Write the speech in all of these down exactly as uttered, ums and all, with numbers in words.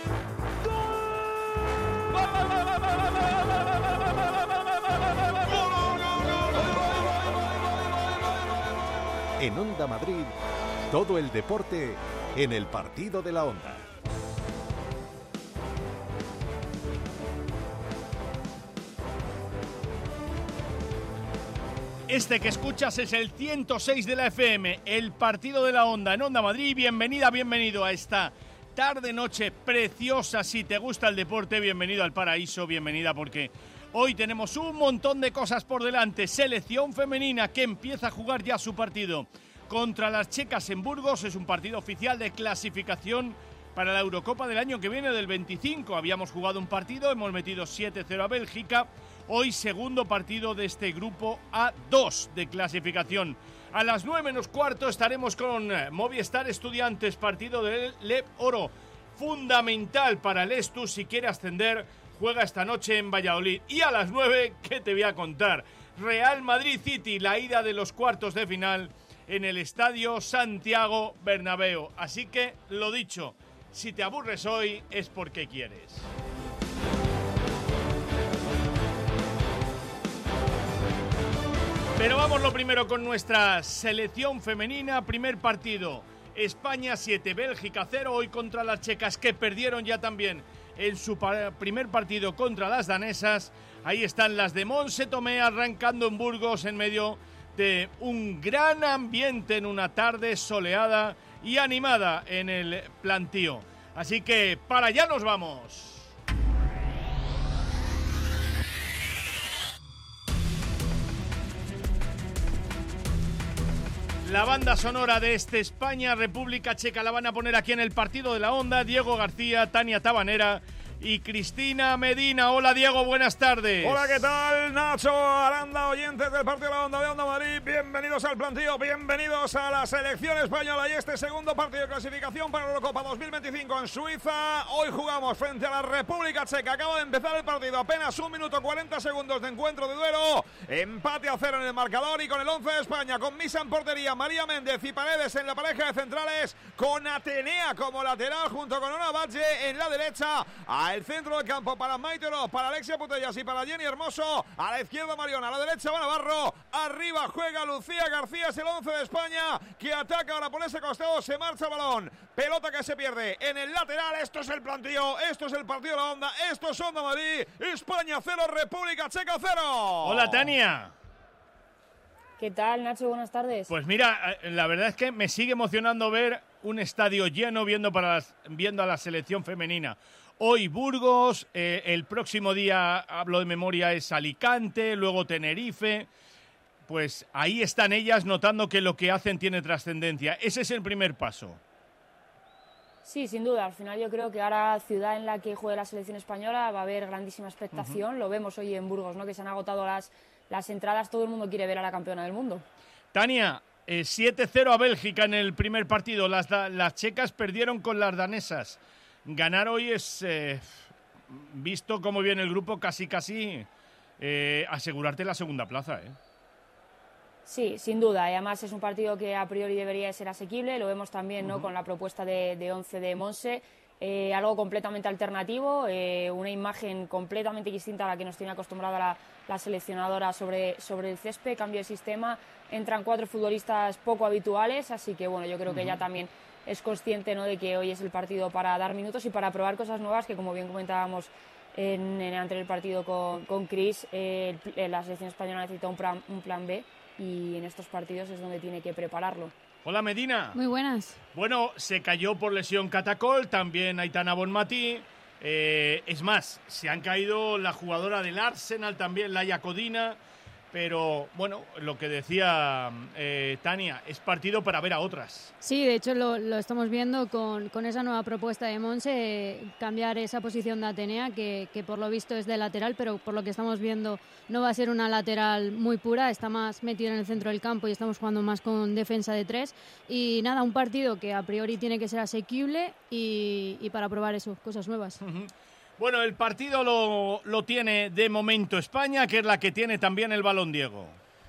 En Onda Madrid, todo el deporte en el partido de la Onda. Este que escuchas es el ciento seis de la F M, el partido de la Onda en Onda Madrid. Bienvenida, bienvenido a esta tarde-noche preciosa. Si te gusta el deporte, bienvenido al paraíso, bienvenida porque hoy tenemos un montón de cosas por delante. Selección femenina que empieza a jugar ya su partido contra las checas en Burgos. Es un partido oficial de clasificación para la Eurocopa del año que viene, del veinticinco. Habíamos jugado un partido, hemos metido siete cero a Bélgica. Hoy segundo partido de este grupo A dos de clasificación. A las nueve menos cuarto estaremos con Movistar Estudiantes, partido del Leb Oro. Fundamental para el Estus si quiere ascender. Juega esta noche en Valladolid. Y a las nueve, ¿qué te voy a contar? Real Madrid City, la ida de los cuartos de final en el Estadio Santiago Bernabéu. Así que, lo dicho, si te aburres hoy es porque quieres. Pero vamos lo primero con nuestra selección femenina. Primer partido, España siete, Bélgica cero, hoy contra las checas que perdieron ya también en su primer partido contra las danesas. Ahí están las de Monse Tomé arrancando en Burgos en medio de un gran ambiente en una tarde soleada y animada en el plantío. Así que para allá nos vamos. La banda sonora de este España-República Checa la van a poner aquí en el partido de la Onda. Diego García, Tania Tabanera y Cristina Medina. Hola Diego, buenas tardes. Hola, ¿qué tal? Nacho, Aranda, oyentes del partido de la Onda de Onda Madrid. Bienvenidos al plantío, bienvenidos a la selección española y este segundo partido de clasificación para la Eurocopa dos mil veinticinco en Suiza. Hoy jugamos frente a la República Checa. Acaba de empezar el partido, apenas un minuto cuarenta segundos de encuentro de duelo. Empate a cero en el marcador y con el once de España, con Misa en portería, María Méndez y Paredes en la pareja de centrales, con Atenea como lateral junto con Ona Valle en la derecha. Al centro del campo para Maite Oroz, para Alexia Putellas y para Jenny Hermoso. A la izquierda Mariona, a la derecha va Navarro. Arriba juega Lucía García, es el once de España que ataca ahora por ese costado, se marcha el balón. Pelota que se pierde en el lateral. Esto es el plantío, esto es el partido de la Onda, esto es Onda Madrid. España cero, República Checa cero. Hola Tania. ¿Qué tal, Nacho? Buenas tardes. Pues mira, la verdad es que me sigue emocionando ver un estadio lleno viendo, para las, viendo a la selección femenina. Hoy Burgos, eh, el próximo día, hablo de memoria, es Alicante, luego Tenerife. Pues ahí están ellas notando que lo que hacen tiene trascendencia. Ese es el primer paso. Sí, sin duda. Al final yo creo que ahora, ciudad en la que juegue la selección española, va a haber grandísima expectación. Uh-huh. Lo vemos hoy en Burgos, ¿no? Que se han agotado las, las entradas. Todo el mundo quiere ver a la campeona del mundo. Tania, eh, siete cero a Bélgica en el primer partido. Las, las checas perdieron con las danesas. Ganar hoy es, eh, visto cómo viene el grupo, casi casi eh, asegurarte la segunda plaza, ¿eh? Sí, sin duda. Y además es un partido que a priori debería ser asequible. Lo vemos también, ¿no? Uh-huh. Con la propuesta de, de once de Monse. Eh, algo completamente alternativo, eh, una imagen completamente distinta a la que nos tiene acostumbrada la, la seleccionadora sobre, sobre el césped. Cambio de sistema. Entran cuatro futbolistas poco habituales. Así que, bueno, yo creo uh-huh. que ella también es consciente, ¿no? De que hoy es el partido para dar minutos y para probar cosas nuevas que, como bien comentábamos en, en el anterior partido con, con Chris, eh, la selección española necesita un plan, un plan B y en estos partidos es donde tiene que prepararlo. Hola Medina. Muy buenas. Bueno, se cayó por lesión Catacol, también Aitana Bonmatí. Eh, es más, se han caído la jugadora del Arsenal también, Laia Codina. Pero, bueno, lo que decía eh, Tania, es partido para ver a otras. Sí, de hecho lo, lo estamos viendo con, con esa nueva propuesta de Monse, eh, cambiar esa posición de Atenea, que, que por lo visto es de lateral, pero por lo que estamos viendo no va a ser una lateral muy pura, está más metida en el centro del campo y estamos jugando más con defensa de tres. Y nada, un partido que a priori tiene que ser asequible y, y para probar eso, cosas nuevas. Uh-huh. Bueno, el partido lo, lo tiene de momento España, que es la que tiene también el balón, Diego.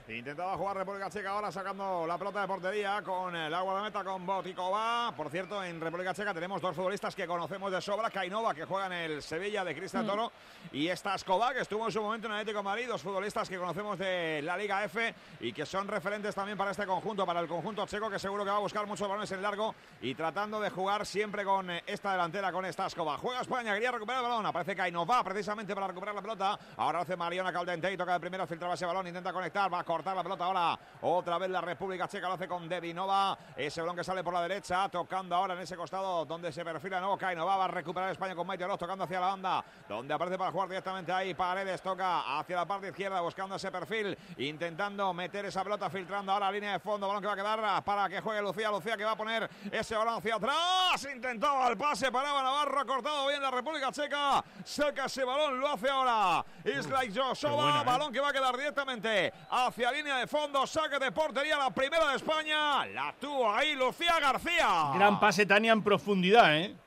Intentaba jugar República Checa ahora sacando la pelota de portería con la guardameta con Botikova. Por cierto, en República Checa tenemos dos futbolistas que conocemos de sobra. Kainova, que juega en el Sevilla de Cristian mm. Toro, y Staskova, que estuvo en su momento en el Atlético de Madrid. Dos futbolistas que conocemos de la Liga F y que son referentes también para este conjunto, para el conjunto checo, que seguro que va a buscar muchos balones en largo y tratando de jugar siempre con esta delantera, con Staskova. Juega España, quería recuperar el balón. Aparece Kainova precisamente para recuperar la pelota. Ahora hace Mariona Caldente y toca de primero, filtraba ese balón, intenta conectar, va a cortar la pelota ahora. Otra vez la República Checa, lo hace con Devinova. Ese balón que sale por la derecha, tocando ahora en ese costado donde se perfila nuevo Kainova. Va a recuperar España con Maite Oroz, tocando hacia la banda, donde aparece para jugar directamente ahí. Paredes toca hacia la parte izquierda, buscando ese perfil, intentando meter esa pelota, filtrando ahora la línea de fondo. Balón que va a quedar para que juegue Lucía. Lucía que va a poner ese balón hacia atrás. Intentaba el pase, paraba Navarro, ha cortado bien la República Checa. Saca ese balón, lo hace ahora Islay Josova. ¿eh? Balón que va a quedar directamente hacia línea de fondo. Saque de portería, la primera de España. La tuvo ahí Lucía García. Gran pase, Tania, en profundidad, ¿eh?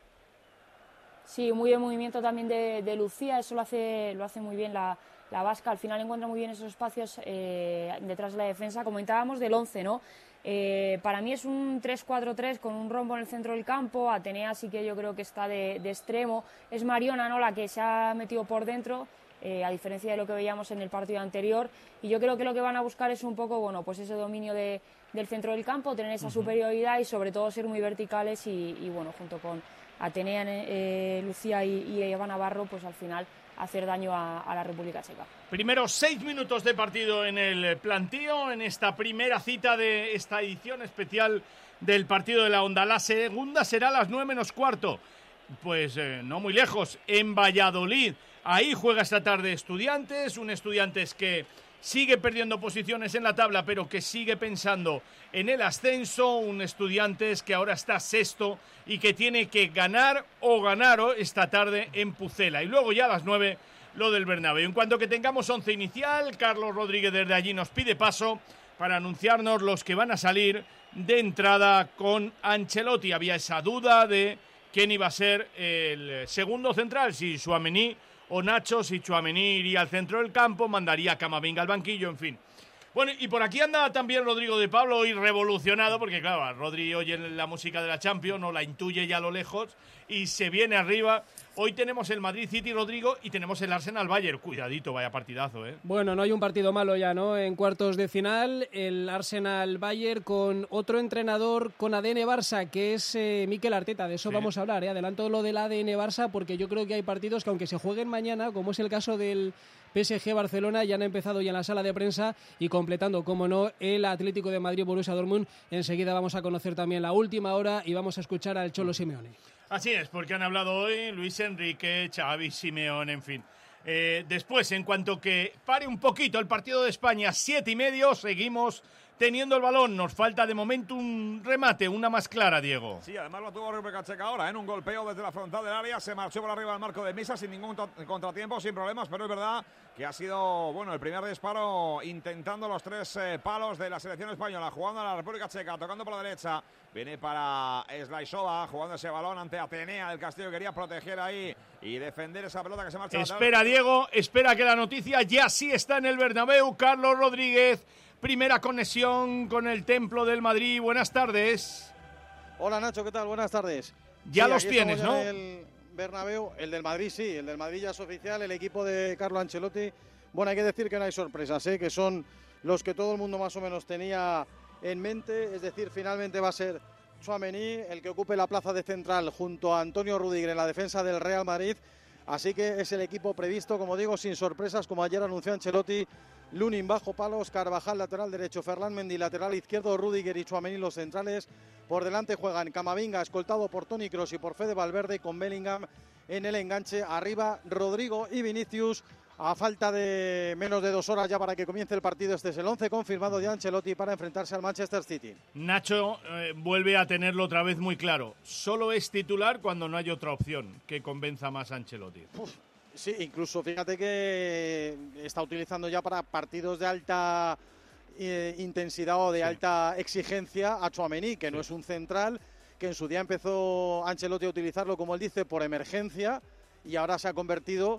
Sí, muy buen movimiento también de, de Lucía. Eso lo hace, lo hace muy bien la, la vasca. Al final encuentra muy bien esos espacios eh, detrás de la defensa. Comentábamos del once, ¿no? Eh, para mí es un tres cuatro tres con un rombo en el centro del campo. Atenea sí que yo creo que está de, de extremo. Es Mariona, ¿no?, la que se ha metido por dentro. Eh, a diferencia de lo que veíamos en el partido anterior, y yo creo que lo que van a buscar es un poco, bueno, pues ese dominio de, del centro del campo, tener esa uh-huh. superioridad y sobre todo ser muy verticales y, y bueno, junto con Atenea, eh, Lucía y, y Eva Navarro, pues al final hacer daño a, a la República Checa. Primeros seis minutos de partido en el plantío, en esta primera cita de esta edición especial del partido de la Onda. La segunda será a las nueve menos cuarto, pues eh, no muy lejos, en Valladolid. Ahí juega esta tarde Estudiantes, un Estudiantes que sigue perdiendo posiciones en la tabla, pero que sigue pensando en el ascenso, un Estudiantes que ahora está sexto y que tiene que ganar o ganar esta tarde en Pucela. Y luego ya a las nueve lo del Bernabéu. En cuanto que tengamos once inicial, Carlos Rodríguez desde allí nos pide paso para anunciarnos los que van a salir de entrada con Ancelotti. Había esa duda de quién iba a ser el segundo central, si Tchouaméni o Nacho. Si Tchouaméni iría al centro del campo, mandaría a Camavinga al banquillo, en fin. Bueno, y por aquí anda también Rodrigo de Pablo, hoy revolucionado, porque claro, Rodri oye la música de la Champions, no la intuye ya a lo lejos, y se viene arriba. Hoy tenemos el Madrid City, Rodrigo, y tenemos el Arsenal Bayern. Cuidadito, vaya partidazo, ¿eh? Bueno, no hay un partido malo ya, ¿no? En cuartos de final, el Arsenal Bayern con otro entrenador con A D N Barça, que es eh, Mikel Arteta. De eso sí vamos a hablar, ¿eh? Adelanto lo del A D N Barça, porque yo creo que hay partidos que aunque se jueguen mañana, como es el caso del P S G Barcelona, ya han empezado ya en la sala de prensa y completando, como no, el Atlético de Madrid Borussia Dortmund. Enseguida vamos a conocer también la última hora y vamos a escuchar al Cholo Simeone. Así es, porque han hablado hoy Luis Enrique, Xavi, Simeone, en fin. Eh, después, en cuanto que pare un poquito el partido de España, siete y medio, seguimos teniendo el balón. Nos falta de momento un remate, una más clara, Diego. Sí, además lo tuvo República Checa ahora, en un golpeo desde la frontal del área, se marchó por arriba del marco de Misa sin ningún contratiempo, sin problemas, pero es verdad que ha sido, bueno, el primer disparo intentando los tres eh, palos de la selección española, jugando a la República Checa, tocando por la derecha, viene para Slaisova, jugando ese balón ante Atenea del Castillo, quería proteger ahí y defender esa pelota que se marcha. Espera, Diego, espera que la noticia ya sí está en el Bernabéu. Carlos Rodríguez, primera conexión con el Templo del Madrid. Buenas tardes. Hola, Nacho, ¿qué tal? Buenas tardes. Ya sí, los tienes, ¿no? El Bernabéu, el del Madrid sí, el del Madrid ya es oficial, el equipo de Carlo Ancelotti. Bueno, hay que decir que no hay sorpresas, ¿eh? Que son los que todo el mundo más o menos tenía en mente, es decir, finalmente va a ser Tchouaméni el que ocupe la plaza de central junto a Antonio Rüdiger en la defensa del Real Madrid. Así que es el equipo previsto, como digo, sin sorpresas, como ayer anunció Ancelotti. Lunin bajo palos, Carvajal lateral derecho, Ferland Mendy lateral izquierdo, Rüdiger y Tchouaméni los centrales. Por delante juegan Camavinga, escoltado por Toni Kroos y por Fede Valverde, con Bellingham en el enganche. Arriba Rodrigo y Vinicius. A falta de menos de dos horas ya para que comience el partido, este es el once confirmado de Ancelotti para enfrentarse al Manchester City. Nacho eh, vuelve a tenerlo otra vez muy claro. Solo es titular cuando no hay otra opción que convenza más a Ancelotti. Uf. Sí, incluso fíjate que está utilizando ya para partidos de alta eh, intensidad o de sí. alta exigencia a Tchouaméni, que sí. no es un central, que en su día empezó Ancelotti a utilizarlo, como él dice, por emergencia, y ahora se ha convertido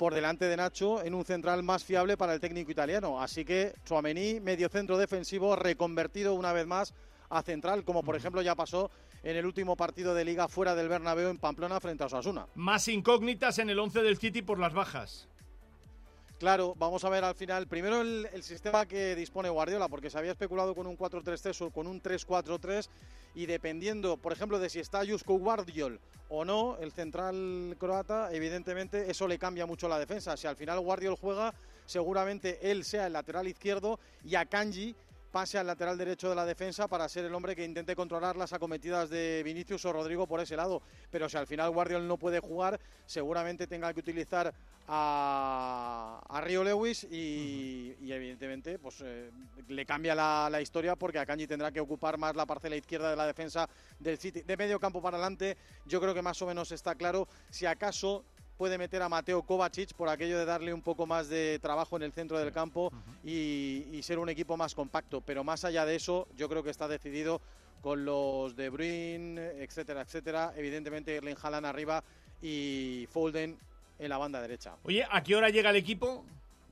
por delante de Nacho en un central más fiable para el técnico italiano. Así que Tchouaméni, medio centro defensivo, reconvertido una vez más a central, como por ejemplo ya pasó en el último partido de Liga fuera del Bernabéu en Pamplona frente a Osasuna. Más incógnitas en el once del City por las bajas. Claro, vamos a ver al final, primero el, el sistema que dispone Guardiola, porque se había especulado con un cuatro tres tres o con un tres cuatro tres, y dependiendo, por ejemplo, de si está Josko Gvardiol o no, el central croata, evidentemente eso le cambia mucho la defensa. Si al final Gvardiol juega, seguramente él sea el lateral izquierdo y Akanji pase al lateral derecho de la defensa para ser el hombre que intente controlar las acometidas de Vinicius o Rodrigo por ese lado. Pero si al final Guardiola no puede jugar, seguramente tenga que utilizar a, a Rio Lewis y, y evidentemente pues eh, le cambia la, la historia, porque Akanji tendrá que ocupar más la parcela izquierda de la defensa del City. De medio campo para adelante, yo creo que más o menos está claro. Si acaso puede meter a Mateo Kovacic por aquello de darle un poco más de trabajo en el centro del campo y, y ser un equipo más compacto, pero más allá de eso yo creo que está decidido con los De Bruyne, etcétera, etcétera, evidentemente Erling Haaland arriba y Foden en la banda derecha. Oye, ¿a qué hora llega el equipo?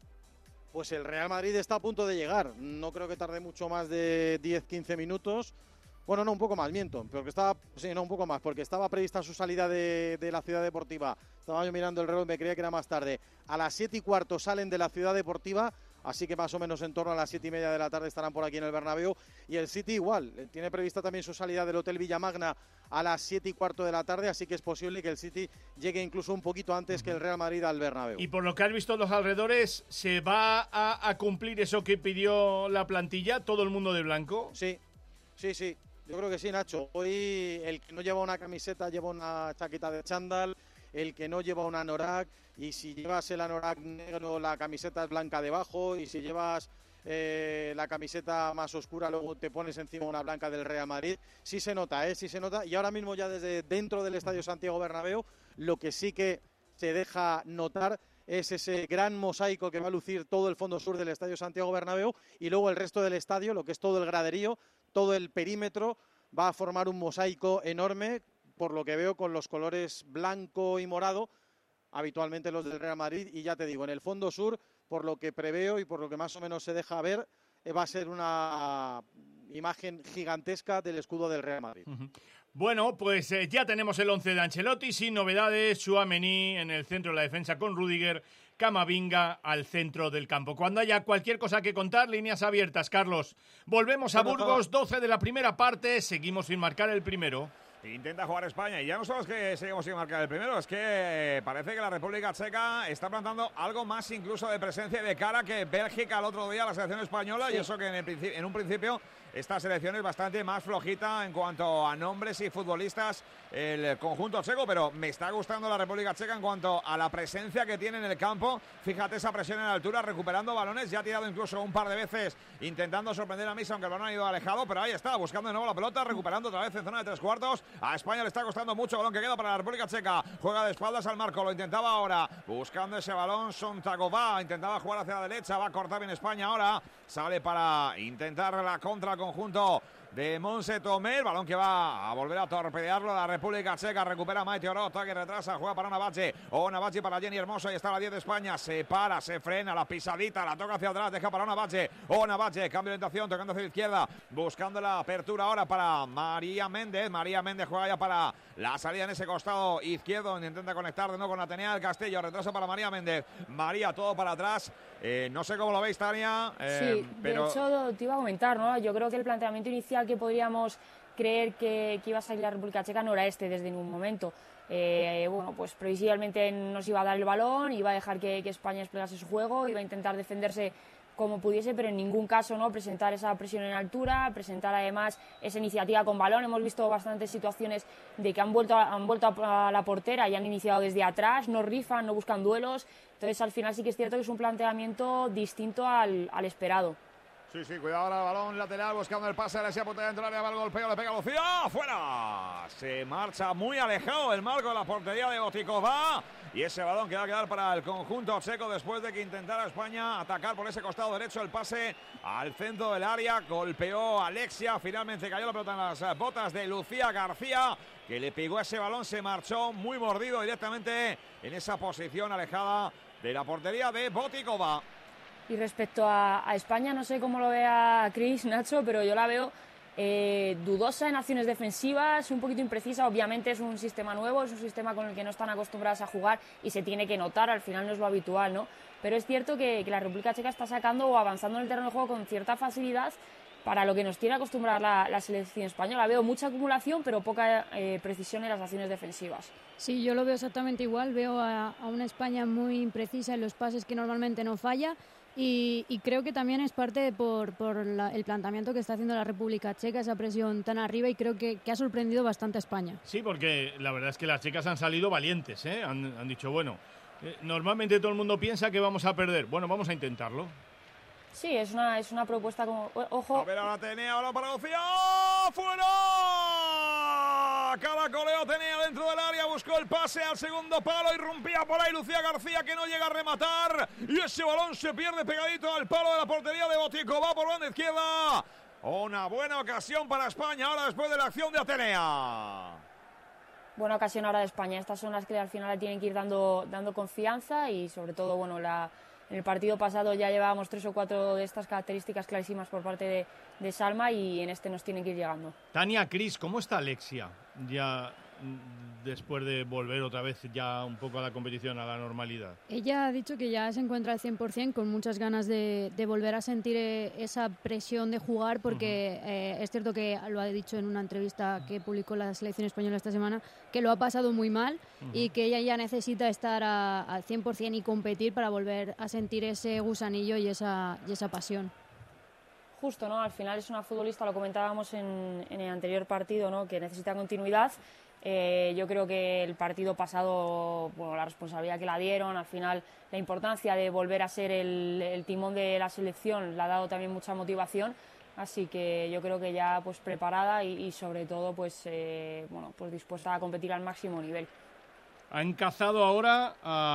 Pues el Real Madrid está a punto de llegar, no creo que tarde mucho más de diez a quince minutos. Bueno, no, un poco más, miento, porque estaba, sí, no, un poco más, porque estaba prevista su salida de, de la Ciudad Deportiva. Estaba yo mirando el reloj, me creía que era más tarde. A las siete y cuarto salen de la Ciudad Deportiva, así que más o menos en torno a las siete y media de la tarde estarán por aquí en el Bernabéu. Y el City igual, tiene prevista también su salida del Hotel Villamagna a las siete y cuarto de la tarde, así que es posible que el City llegue incluso un poquito antes que el Real Madrid al Bernabéu. Y por lo que has visto en los alrededores, ¿se va a, a cumplir eso que pidió la plantilla? ¿Todo el mundo de blanco? Sí, sí, sí. Yo creo que sí, Nacho. Hoy el que no lleva una camiseta lleva una chaqueta de chándal, el que no lleva un anorak, y si llevas el anorak negro la camiseta es blanca debajo, y si llevas eh, la camiseta más oscura luego te pones encima una blanca del Real Madrid. Sí se nota, ¿eh? Sí se nota. Y ahora mismo ya desde dentro del Estadio Santiago Bernabéu, lo que sí que se deja notar es ese gran mosaico que va a lucir todo el fondo sur del Estadio Santiago Bernabéu, y luego el resto del estadio, lo que es todo el graderío, todo el perímetro, va a formar un mosaico enorme, por lo que veo, con los colores blanco y morado, habitualmente los del Real Madrid. Y ya te digo, en el fondo sur, por lo que preveo y por lo que más o menos se deja ver, va a ser una imagen gigantesca del escudo del Real Madrid. Uh-huh. Bueno, pues eh, ya tenemos el once de Ancelotti, sin novedades. Tchouaméni en el centro de la defensa con Rüdiger, Camavinga al centro del campo. Cuando haya cualquier cosa que contar, líneas abiertas, Carlos. Volvemos a Burgos, doce de la primera parte, seguimos sin marcar el primero. Intenta jugar España, y ya no solo es que seguimos sin marcar el primero, es que parece que la República Checa está plantando algo más incluso de presencia y de cara que Bélgica el otro día, la selección española, sí. Y eso que en, el, en un principio esta selección es bastante más flojita en cuanto a nombres y futbolistas, el conjunto checo, pero me está gustando la República Checa en cuanto a la presencia que tiene en el campo. Fíjate esa presión en la altura, recuperando balones, ya ha tirado incluso un par de veces intentando sorprender a Misa, aunque el balón ha ido alejado, pero ahí está, buscando de nuevo la pelota, recuperando otra vez en zona de tres cuartos. A España le está costando mucho el balón que queda para la República Checa. Juega de espaldas al marco, lo intentaba ahora, buscando ese balón Sontagová, intentaba jugar hacia la derecha, va a cortar bien España ahora, sale para intentar la contra al conjunto de Monse Tomé, el balón que va a volver a torpedearlo la República Checa, recupera Maite Orota, que retrasa, juega para Navache, o Navache para Jenny Hermoso, y está la diez de España, se para, se frena, la pisadita, la toca hacia atrás, deja para Navache, o Navache, cambio de orientación, tocando hacia la izquierda, buscando la apertura ahora para María Méndez, María Méndez juega ya para la salida en ese costado izquierdo, donde intenta conectar de nuevo con Atenea del Castillo, retraso para María Méndez, María todo para atrás, eh, no sé cómo lo veis, Tania, eh, sí, pero... de hecho te iba a comentar, ¿no? Yo creo que el planteamiento inicial que podríamos creer que, que iba a salir la República Checa no era este desde ningún momento. Eh, bueno, pues previsiblemente nos iba a dar el balón, iba a dejar que, que España desplegase su juego, iba a intentar defenderse como pudiese, pero en ningún caso no presentar esa presión en altura, presentar además esa iniciativa con balón. Hemos visto bastantes situaciones de que han vuelto a, han vuelto a la portera y han iniciado desde atrás, no rifan, no buscan duelos. Entonces al final sí que es cierto que es un planteamiento distinto al, al esperado. Sí, sí, cuidado ahora el balón lateral, buscando el pase, le se apunta dentro del área, va el golpeo, le pega Lucía, ¡fuera! Se marcha muy alejado el marco de la portería de Botikova, y ese balón que va a quedar para el conjunto checo después de que intentara España atacar por ese costado derecho, el pase al centro del área, golpeó Alexia, finalmente cayó la pelota en las botas de Lucía García, que le pegó ese balón, se marchó muy mordido directamente en esa posición alejada de la portería de Botikova. Y respecto a, a España, no sé cómo lo vea Chris, Nacho, pero yo la veo eh, dudosa en acciones defensivas, un poquito imprecisa. Obviamente es un sistema nuevo, es un sistema con el que no están acostumbradas a jugar y se tiene que notar, al final no es lo habitual, ¿no? Pero es cierto que, que la República Checa está sacando o avanzando en el terreno de juego con cierta facilidad para lo que nos tiene acostumbrada la, la selección española. Veo mucha acumulación, pero poca eh, precisión en las acciones defensivas. Sí, yo lo veo exactamente igual. Veo a, a una España muy imprecisa en los pases que normalmente no falla. Y, y creo que también es parte por, por la, el planteamiento que está haciendo la República Checa, esa presión tan arriba, y creo que, que ha sorprendido bastante a España. Sí, porque la verdad es que las checas han salido valientes, ¿eh? Han, han dicho, bueno, eh, normalmente todo el mundo piensa que vamos a perder. Bueno, vamos a intentarlo. Sí, es una, es una propuesta como... Ojo. A ver, ahora Atenea, ahora para Lucía. ¡Fuera! Caracoleo Atenea dentro del área, buscó el pase al segundo palo, irrumpía por ahí Lucía García, que no llega a rematar, y ese balón se pierde pegadito al palo de la portería de Botikova por banda izquierda. Una buena ocasión para España ahora después de la acción de Atenea. Buena ocasión ahora de España. Estas son las que al final le tienen que ir dando, dando confianza, y sobre todo, bueno, la... En el partido pasado ya llevábamos tres o cuatro de estas características clarísimas por parte de, de Salma, y en este nos tienen que ir llegando. Tania, Cris, ¿cómo está Alexia? Ya después de volver otra vez ya un poco a la competición, a la normalidad. Ella ha dicho que ya se encuentra al cien por cien, con muchas ganas de, de volver a sentir esa presión de jugar, porque uh-huh. eh, es cierto que lo ha dicho en una entrevista que publicó la selección española esta semana, que lo ha pasado muy mal uh-huh. y que ella ya necesita estar a, al cien por cien y competir para volver a sentir ese gusanillo y esa, y esa pasión. Justo, ¿no? Al final es una futbolista, lo comentábamos en, en el anterior partido, ¿no? Que necesita continuidad. Eh, yo creo que el partido pasado, bueno, la responsabilidad que la dieron, al final la importancia de volver a ser el, el timón de la selección le ha dado también mucha motivación, así que yo creo que ya pues preparada y, y sobre todo pues eh, bueno, pues dispuesta a competir al máximo nivel. Ha encazado ahora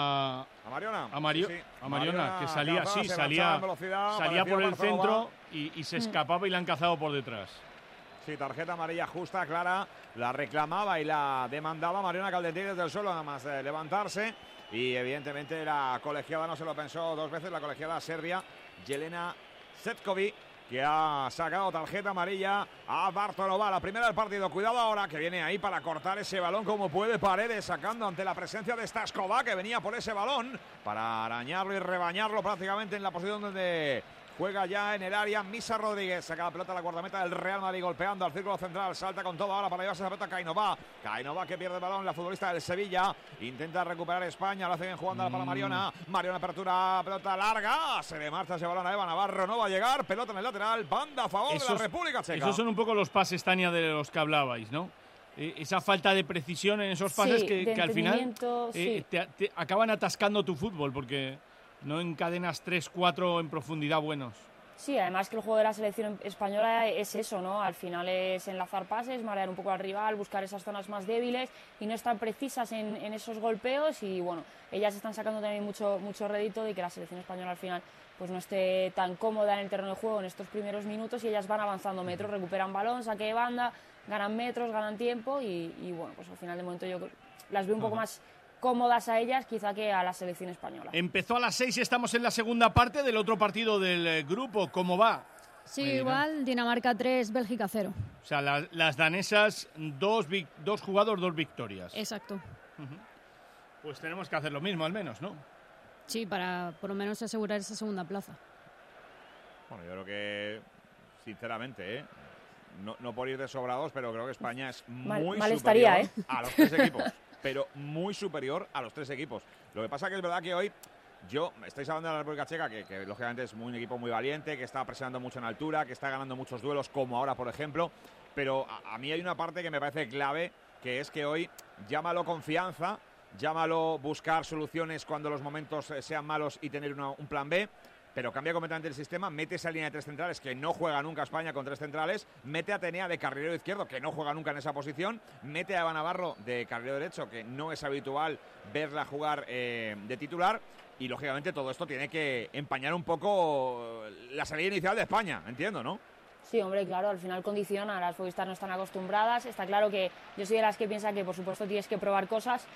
a a Mariona, a, Mario, sí, sí. a Mariona, Mariona, que salía cazaba, sí, se salía, velocidad, salía por el Barcelona. centro y, y se escapaba y la ha encazado por detrás. Sí, tarjeta amarilla justa, clara, la reclamaba y la demandaba Mariona Caldentín desde el suelo, nada más eh, levantarse, y evidentemente la colegiada no se lo pensó dos veces, la colegiada serbia Jelena Cvetković, que ha sacado tarjeta amarilla a Bartolova, la primera del partido. Cuidado ahora, que viene ahí para cortar ese balón como puede Paredes, sacando ante la presencia de Staskova, que venía por ese balón para arañarlo y rebañarlo prácticamente en la posición donde juega ya en el área. Misa Rodríguez saca la pelota a la guardameta del Real Madrid, golpeando al círculo central, salta con todo ahora para llevarse esa pelota Cainova. Cainova, que pierde el balón, la futbolista del Sevilla, intenta recuperar España, lo hace bien jugando mm. para Mariona. Mariona, apertura, pelota larga, se le marcha ese balón a Eva Navarro, no va a llegar, pelota en el lateral, banda a favor esos, de la República Checa. Esos son un poco los pases, Tania, de los que hablabais, ¿no? Eh, esa falta de precisión en esos pases sí, que, que al final eh, sí. te, te acaban atascando tu fútbol, porque no encadenas tres, cuatro en profundidad buenos. Sí, además que el juego de la selección española es eso, ¿no? Al final es enlazar pases, marear un poco al rival, buscar esas zonas más débiles y no están precisas en, en esos golpeos, y bueno, ellas están sacando también mucho, mucho rédito de que la selección española al final pues no esté tan cómoda en el terreno de juego en estos primeros minutos, y ellas van avanzando metros, recuperan balón, saque de banda, ganan metros, ganan tiempo y, y bueno, pues al final de momento yo las veo un poco más cómodas a ellas quizá que a la selección española. Empezó a las seis y estamos en la segunda parte del otro partido del eh, grupo. ¿Cómo va? Sí, Medina. Igual, Dinamarca tres, Bélgica cero. O sea, la, las danesas, dos, dos jugados, dos victorias. Exacto. Uh-huh. Pues tenemos que hacer lo mismo, al menos, ¿no? Sí, para por lo menos asegurar esa segunda plaza. Bueno, yo creo que, sinceramente, ¿eh? no, no por ir de sobrados, pero creo que España es muy mal, mal superior estaría, ¿eh? a los tres equipos. Pero muy superior a los tres equipos. Lo que pasa que es verdad que hoy, yo, estáis hablando de la República Checa, que, que lógicamente es muy, un equipo muy valiente, que está presionando mucho en altura, que está ganando muchos duelos, como ahora, por ejemplo, pero a, a mí hay una parte que me parece clave, que es que hoy, llámalo confianza, llámalo buscar soluciones cuando los momentos sean malos y tener una, un plan B, pero cambia completamente el sistema, mete esa línea de tres centrales, que no juega nunca España con tres centrales, mete a Atenea de carrilero izquierdo, que no juega nunca en esa posición, mete a Eva Navarro de carrilero derecho, que no es habitual verla jugar eh, de titular, y lógicamente todo esto tiene que empañar un poco la salida inicial de España, entiendo, ¿no? Sí, hombre, claro, al final condiciona, las futbolistas no están acostumbradas, está claro que yo soy de las que piensa que por supuesto tienes que probar cosas,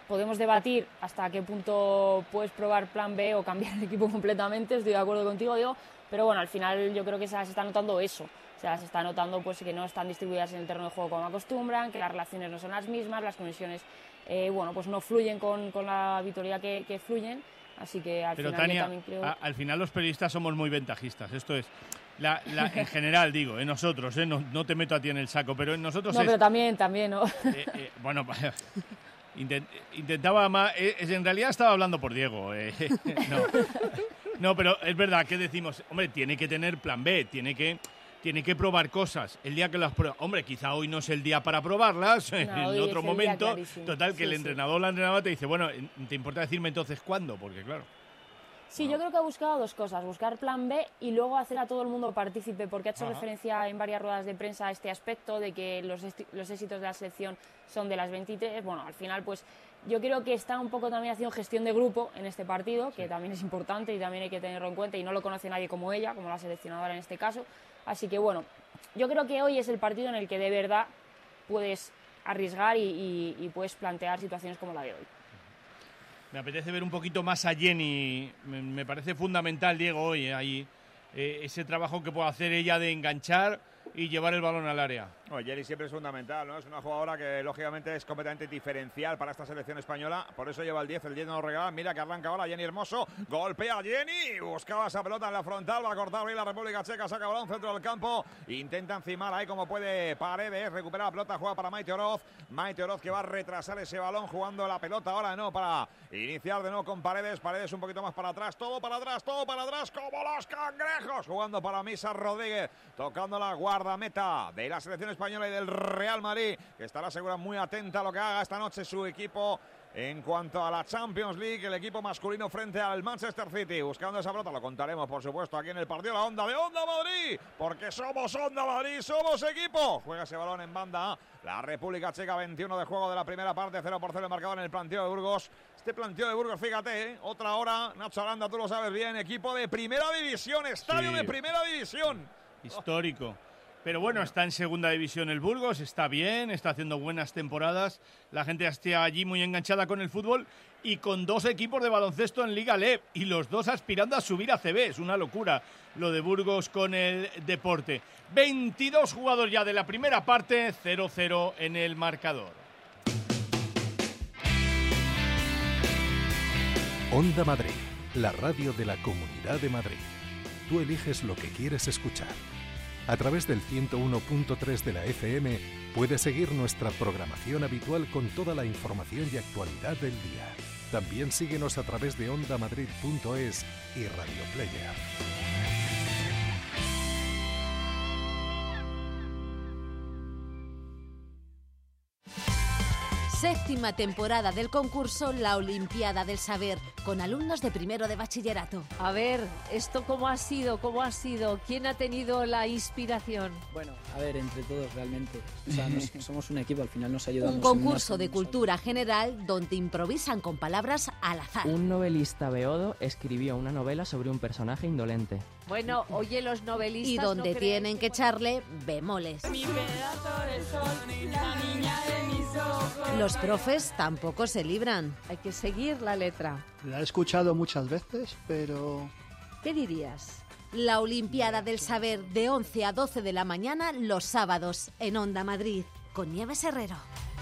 podemos debatir hasta qué punto puedes probar plan B o cambiar el equipo completamente, estoy de acuerdo contigo, Diego, pero bueno, al final yo creo que se está notando eso. O sea, se está notando pues, que no están distribuidas en el terreno de juego como acostumbran, que las relaciones no son las mismas, las conexiones eh, bueno, pues no fluyen con, con la habitualidad que, que fluyen. Así que al Pero final Tania, yo también creo... a, al final los periodistas somos muy ventajistas. Esto es, la, la, en general digo, en nosotros, ¿eh? no, no te meto a ti en el saco, pero en nosotros No, es... pero también, también, ¿no? Eh, eh, bueno, intent, intentaba más... Eh, en realidad estaba hablando por Diego. Eh, no. no, pero es verdad que decimos, hombre, tiene que tener plan B, tiene que... Tiene que probar cosas. El día que las prueba, hombre, quizá hoy no es el día para probarlas, no, en otro momento. Total, que sí, el entrenador sí. la entrenadora te dice, bueno, ¿te importa decirme entonces cuándo? Porque claro. Sí, no. Yo creo que ha buscado dos cosas, buscar plan B y luego hacer a todo el mundo partícipe, porque ha hecho Ajá. referencia en varias ruedas de prensa a este aspecto de que los, los éxitos de la selección son de las veintitrés. Bueno, al final, pues yo creo que está un poco también haciendo gestión de grupo en este partido, que sí. también es importante y también hay que tenerlo en cuenta, y no lo conoce nadie como ella, como la seleccionadora en este caso. Así que bueno, yo creo que hoy es el partido en el que de verdad puedes arriesgar y, y, y puedes plantear situaciones como la de hoy. Me apetece ver un poquito más a Jenny, me, me parece fundamental, Diego, hoy eh, ahí, eh, ese trabajo que puede hacer ella de enganchar y llevar el balón al área. Bueno, Jenny siempre es fundamental, ¿no? Es una jugadora que lógicamente es completamente diferencial para esta selección española, por eso lleva el diez, el diez no lo regala. Mira que arranca ahora Jenny Hermoso, golpea Jenny, buscaba esa pelota en la frontal, va a cortar bien la República Checa, saca balón centro del campo, intenta encimar ahí como puede Paredes, recupera la pelota, juega para Maite Oroz, Maite Oroz que va a retrasar ese balón jugando la pelota ahora, no, para iniciar de nuevo con Paredes, Paredes un poquito más para atrás, todo para atrás, todo para atrás, como los cangrejos, jugando para Misa Rodríguez, tocando la guardameta de la selección española y del Real Madrid, que estará segura muy atenta a lo que haga esta noche su equipo en cuanto a la Champions League, el equipo masculino frente al Manchester City, buscando esa pelota, lo contaremos por supuesto aquí en el partido La Onda de Onda Madrid, porque somos Onda Madrid, somos equipo, juega ese balón en banda la República Checa, veintiuno de juego de la primera parte, cero por cero el marcador en el planteo de Burgos. Este planteo de Burgos, fíjate, ¿eh? Otra hora, Nacho Aranda, tú lo sabes bien, equipo de primera división, estadio sí. de primera división. Histórico. Pero bueno, está en segunda división el Burgos, está bien, está haciendo buenas temporadas, la gente está allí muy enganchada con el fútbol y con dos equipos de baloncesto en Liga L E B y los dos aspirando a subir a C B, es una locura lo de Burgos con el deporte. veintidós jugadores ya de la primera parte, cero cero en el marcador. Onda Madrid, la radio de la Comunidad de Madrid. Tú eliges lo que quieres escuchar. A través del ciento uno punto tres de la F M puedes seguir nuestra programación habitual con toda la información y actualidad del día. También síguenos a través de onda madrid punto es y Radio Player. Séptima temporada del concurso La Olimpiada del Saber, con alumnos de primero de bachillerato. A ver, ¿esto cómo ha sido? ¿Cómo ha sido? ¿Quién ha tenido la inspiración? Bueno, a ver, entre todos realmente. O sea, nos, somos un equipo, al final nos ayudamos. Un concurso de cultura general donde improvisan con palabras al azar. Un novelista beodo escribió una novela sobre un personaje indolente. Bueno, oye, los novelistas... Y donde no tienen que, que echarle bemoles. Mi pedazo de sol, la niña de mis ojos. Los profes tampoco se libran. Hay que seguir la letra. La he escuchado muchas veces, pero... ¿Qué dirías? La Olimpiada del Saber de once a doce de la mañana los sábados en Onda Madrid con Nieves Herrero.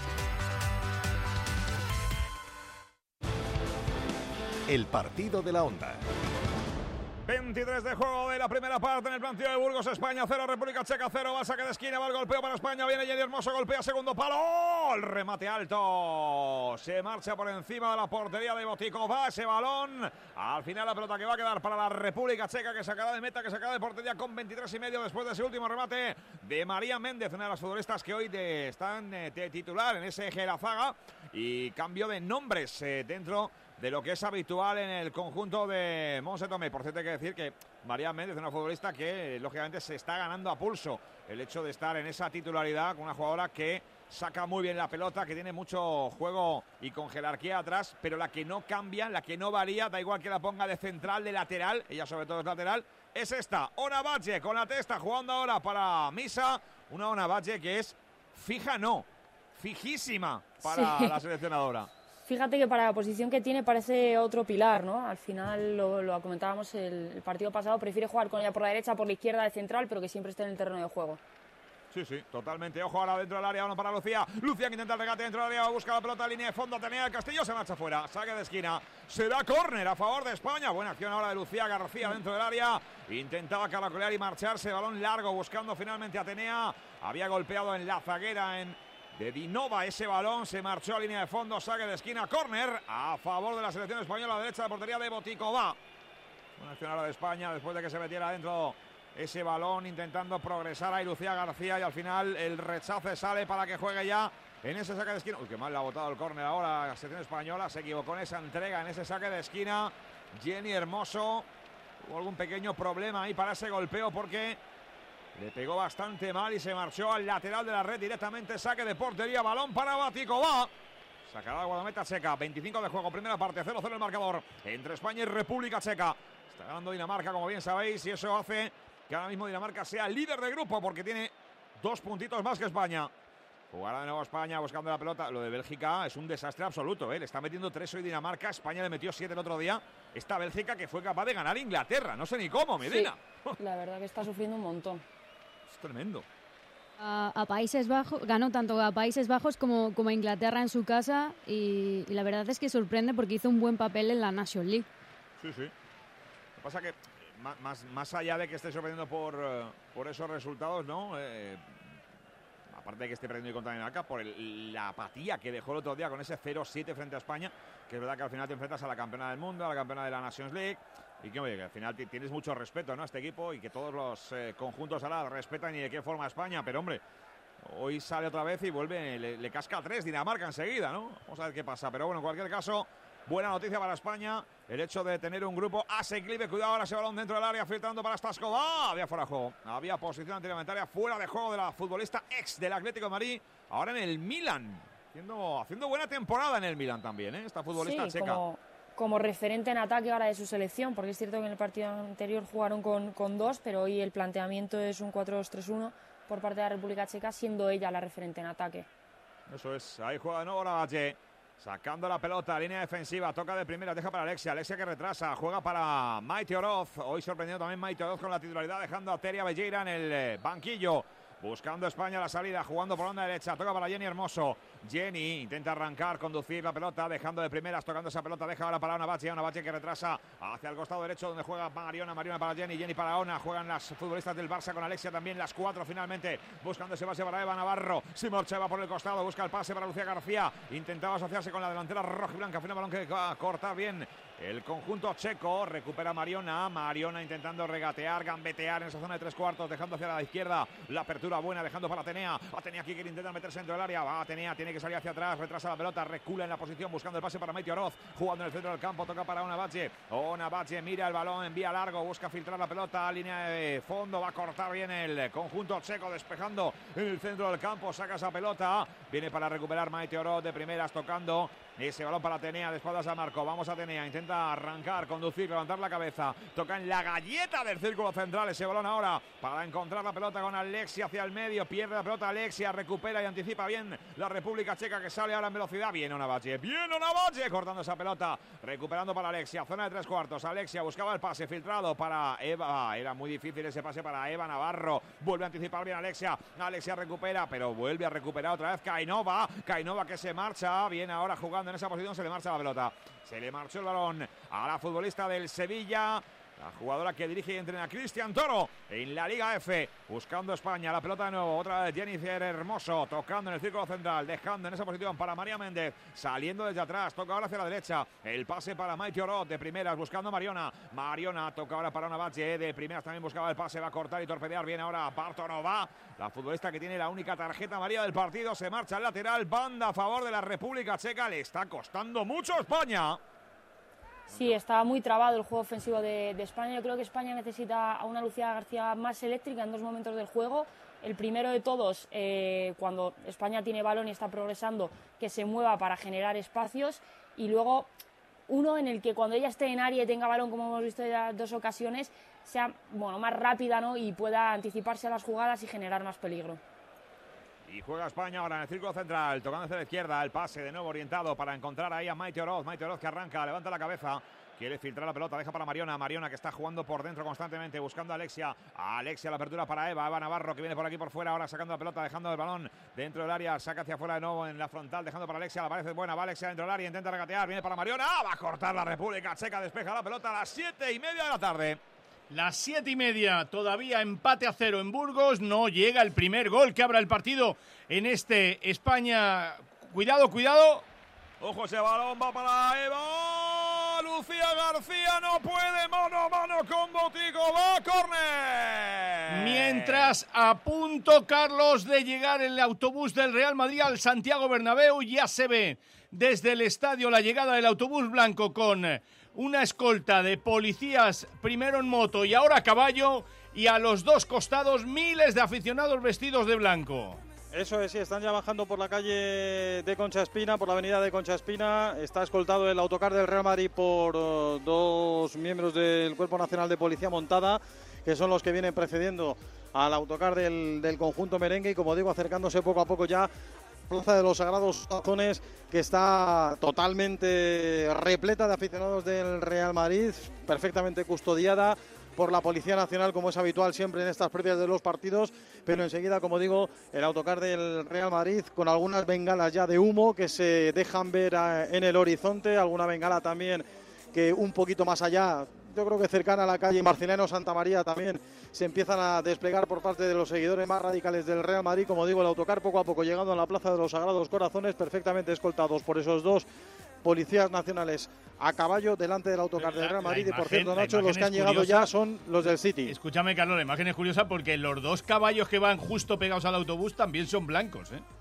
El partido de la Onda. veintitrés de juego de la primera parte en el planteo de Burgos, España cero, República Checa cero, va a saque de esquina, va el golpeo para España, viene Jenny Hermoso, golpea segundo palo, el remate alto, se marcha por encima de la portería de Botikova, ese balón, al final la pelota que va a quedar para la República Checa, que sacará de meta, que sacará de portería con veintitrés y medio después de ese último remate de María Méndez, una de las futbolistas que hoy de, están eh, de titular en ese eje de la zaga, y cambio de nombres eh, dentro de lo que es habitual en el conjunto de Monse Tomé. Por cierto, hay que decir que María Méndez es una futbolista que, lógicamente, se está ganando a pulso el hecho de estar en esa titularidad con una jugadora que saca muy bien la pelota, que tiene mucho juego y con jerarquía atrás, pero la que no cambia, la que no varía, da igual que la ponga de central, de lateral, ella sobre todo es lateral, es esta, Ona Batlle, con la testa, jugando ahora para Misa, una Ona Batlle que es fija, no, fijísima para sí. la seleccionadora. Fíjate que para la posición que tiene parece otro pilar, ¿no? Al final, lo, lo comentábamos el, el partido pasado, prefiere jugar con ella por la derecha, por la izquierda de central, pero que siempre esté en el terreno de juego. Sí, sí, totalmente. Ojo ahora dentro del área, uno para Lucía. Lucía que intenta el regate dentro del área, busca la pelota, línea de fondo, Atenea, el Castillo se marcha fuera. Saque de esquina, será córner a favor de España. Buena acción ahora de Lucía García dentro del área. Intentaba caracolear y marcharse, balón largo buscando finalmente a Atenea. Había golpeado en la zaguera en de Dinova ese balón, se marchó a línea de fondo, saque de esquina, córner a favor de la selección española, a la derecha de la portería de Boticova. Buena acción ahora de España después de que se metiera dentro ese balón, intentando progresar ahí Lucía García, y al final el rechace sale para que juegue ya en ese saque de esquina. Uy, qué mal le ha botado el córner ahora la selección española, se equivocó en esa entrega, en ese saque de esquina. Jenny Hermoso, hubo algún pequeño problema ahí para ese golpeo porque le pegó bastante mal y se marchó al lateral de la red directamente, saque de portería, balón para Boticova. Sacará la guardameta checa, veinticinco de juego, primera parte, cero cero el marcador entre España y República Checa. Está ganando Dinamarca, como bien sabéis, y eso hace que ahora mismo Dinamarca sea líder de grupo porque tiene dos puntitos más que España. Jugará de nuevo España buscando la pelota. Lo de Bélgica es un desastre absoluto, ¿eh? Le está metiendo tres hoy Dinamarca, España le metió siete el otro día. Esta Bélgica que fue capaz de ganar a Inglaterra, no sé ni cómo, Medina. Sí, la verdad que está sufriendo un montón. Es tremendo. A, a Países Bajos, ganó tanto a Países Bajos como, como a Inglaterra en su casa y, y la verdad es que sorprende porque hizo un buen papel en la National League. Sí, sí. Lo que pasa que más, más allá de que esté sorprendiendo por, por esos resultados, ¿no? Eh, aparte de que esté perdiendo contra Dinamarca, por el, la apatía que dejó el otro día con ese cero siete frente a España, que es verdad que al final te enfrentas a la campeona del mundo, a la campeona de la Nations League, y que, oye, que al final tienes mucho respeto, ¿no?, a este equipo, y que todos los eh, conjuntos ahora respetan y de qué forma a España, pero hombre, hoy sale otra vez y vuelve, le, le casca a tres Dinamarca enseguida, ¿no? Vamos a ver qué pasa, pero bueno, en cualquier caso, buena noticia para España, el hecho de tener un grupo asequible. Cuidado ahora ese balón dentro del área, filtrando para Staskova. ¡Ah! Había fuera de juego, había posición antirreglamentaria, fuera de juego de la futbolista ex del Atlético de Madrid, ahora en el Milan, haciendo, haciendo buena temporada en el Milan también, ¿eh?, esta futbolista sí, checa. Como, como referente en ataque ahora de su selección, porque es cierto que en el partido anterior jugaron con, con dos, pero hoy el planteamiento es un cuatro dos tres uno por parte de la República Checa, siendo ella la referente en ataque. Eso es, ahí juega de nuevo Lavalle, sacando la pelota, línea defensiva, toca de primera, deja para Alexia, Alexia que retrasa, juega para Maite Oroz, hoy sorprendiendo también Maite Oroz con la titularidad, dejando a Teria Belleira en el banquillo. Buscando España la salida, jugando por la onda derecha, toca para Jenny Hermoso. Jenny intenta arrancar, conducir la pelota, dejando de primeras, tocando esa pelota, deja ahora para Ona Bache, Ona Bache que retrasa hacia el costado derecho donde juega Mariona, Mariona para Jenny, Jenny para Ona, juegan las futbolistas del Barça con Alexia también, las cuatro finalmente, buscando ese pase para Eva Navarro, se marcha Eva por el costado, busca el pase para Lucía García, intentaba asociarse con la delantera roja y blanca, final balón que va a cortar bien el conjunto checo, recupera Mariona, Mariona intentando regatear, gambetear en esa zona de tres cuartos, dejando hacia la izquierda, la apertura buena, dejando para Atenea, Atenea aquí que intenta meterse dentro del área, va Atenea, tiene que salir hacia atrás, retrasa la pelota, recula en la posición, buscando el pase para Maite Oroz, jugando en el centro del campo, toca para Ona Bache, Ona Bache mira el balón, envía largo, busca filtrar la pelota, línea de fondo, va a cortar bien el conjunto checo, despejando en el centro del campo, saca esa pelota, viene para recuperar Maite Oroz de primeras, tocando ese balón para Atenea, de espaldas a Marco, vamos a Atenea, intenta arrancar, conducir, levantar la cabeza, toca en la galleta del círculo central ese balón ahora, para encontrar la pelota con Alexia hacia el medio, pierde la pelota Alexia, recupera y anticipa bien la República Checa que sale ahora en velocidad, bien Ona Bache, bien Ona Bache, cortando esa pelota, recuperando para Alexia, zona de tres cuartos, Alexia buscaba el pase, filtrado para Eva, era muy difícil ese pase para Eva Navarro, vuelve a anticipar bien Alexia, Alexia recupera, pero vuelve a recuperar otra vez Kainova, Kainova que se marcha, viene ahora jugando en esa posición, se le marcha la pelota, se le marchó el balón a la futbolista del Sevilla, la jugadora que dirige y entrena Cristian Toro en la Liga F, buscando España, la pelota de nuevo, otra vez Jennifer Hermoso, tocando en el círculo central, dejando en esa posición para María Méndez, saliendo desde atrás, toca ahora hacia la derecha, el pase para Maite Oroz de primeras, buscando a Mariona, Mariona toca ahora para Ona Bache, de primeras también buscaba el pase, va a cortar y torpedear bien ahora Bartonova, la futbolista que tiene la única tarjeta amarilla del partido, se marcha al lateral, banda a favor de la República Checa, le está costando mucho a España. Sí, estaba muy trabado el juego ofensivo de, de España. Yo creo que España necesita a una Lucía García más eléctrica en dos momentos del juego. El primero de todos, eh, cuando España tiene balón y está progresando, que se mueva para generar espacios. Y luego uno en el que cuando ella esté en área y tenga balón, como hemos visto en dos ocasiones, sea bueno, más rápida, ¿no?, y pueda anticiparse a las jugadas y generar más peligro. Y juega España ahora en el círculo central, tocando hacia la izquierda, el pase de nuevo orientado para encontrar ahí a Maite Oroz. Maite Oroz que arranca, levanta la cabeza, quiere filtrar la pelota, deja para Mariona. Mariona que está jugando por dentro constantemente, buscando a Alexia. A Alexia la apertura para Eva, Eva Navarro que viene por aquí por fuera, ahora sacando la pelota, dejando el balón dentro del área, saca hacia afuera de nuevo en la frontal, dejando para Alexia, la parece buena, va Alexia dentro del área, intenta regatear, viene para Mariona, va a cortar la República Checa, despeja la pelota a las siete y media de la tarde. Las siete y media, todavía empate a cero en Burgos, no llega el primer gol que abra el partido en este España. Cuidado, cuidado. Ojo, ese balón va para Eva. Lucía García no puede, mano a mano con Botico, va córner. Mientras a punto, Carlos, de llegar el autobús del Real Madrid al Santiago Bernabéu, ya se ve desde el estadio la llegada del autobús blanco con una escolta de policías, primero en moto y ahora a caballo, y a los dos costados miles de aficionados vestidos de blanco. Eso es, sí, están ya bajando por la calle de Concha Espina, por la avenida de Concha Espina. Está escoltado el autocar del Real Madrid por uh, dos miembros del Cuerpo Nacional de Policía Montada, que son los que vienen precediendo al autocar del, del conjunto merengue, y como digo, acercándose poco a poco ya Plaza de los Sagrados Corazones, que está totalmente repleta de aficionados del Real Madrid, perfectamente custodiada por la Policía Nacional, como es habitual siempre en estas previas de los partidos, pero enseguida, como digo, el autocar del Real Madrid con algunas bengalas ya de humo que se dejan ver en el horizonte, alguna bengala también que un poquito más allá, yo creo que cercana a la calle Marcelino Santa María, también se empiezan a desplegar por parte de los seguidores más radicales del Real Madrid. Como digo, el autocar poco a poco llegando a la Plaza de los Sagrados Corazones, perfectamente escoltados por esos dos policías nacionales a caballo delante del autocar del Real Madrid. Imagen, y por cierto, Nacho, los que han llegado curiosa. Ya son los del City. Escúchame, Carlos, la imagen es curiosa porque los dos caballos que van justo pegados al autobús también son blancos, ¿eh?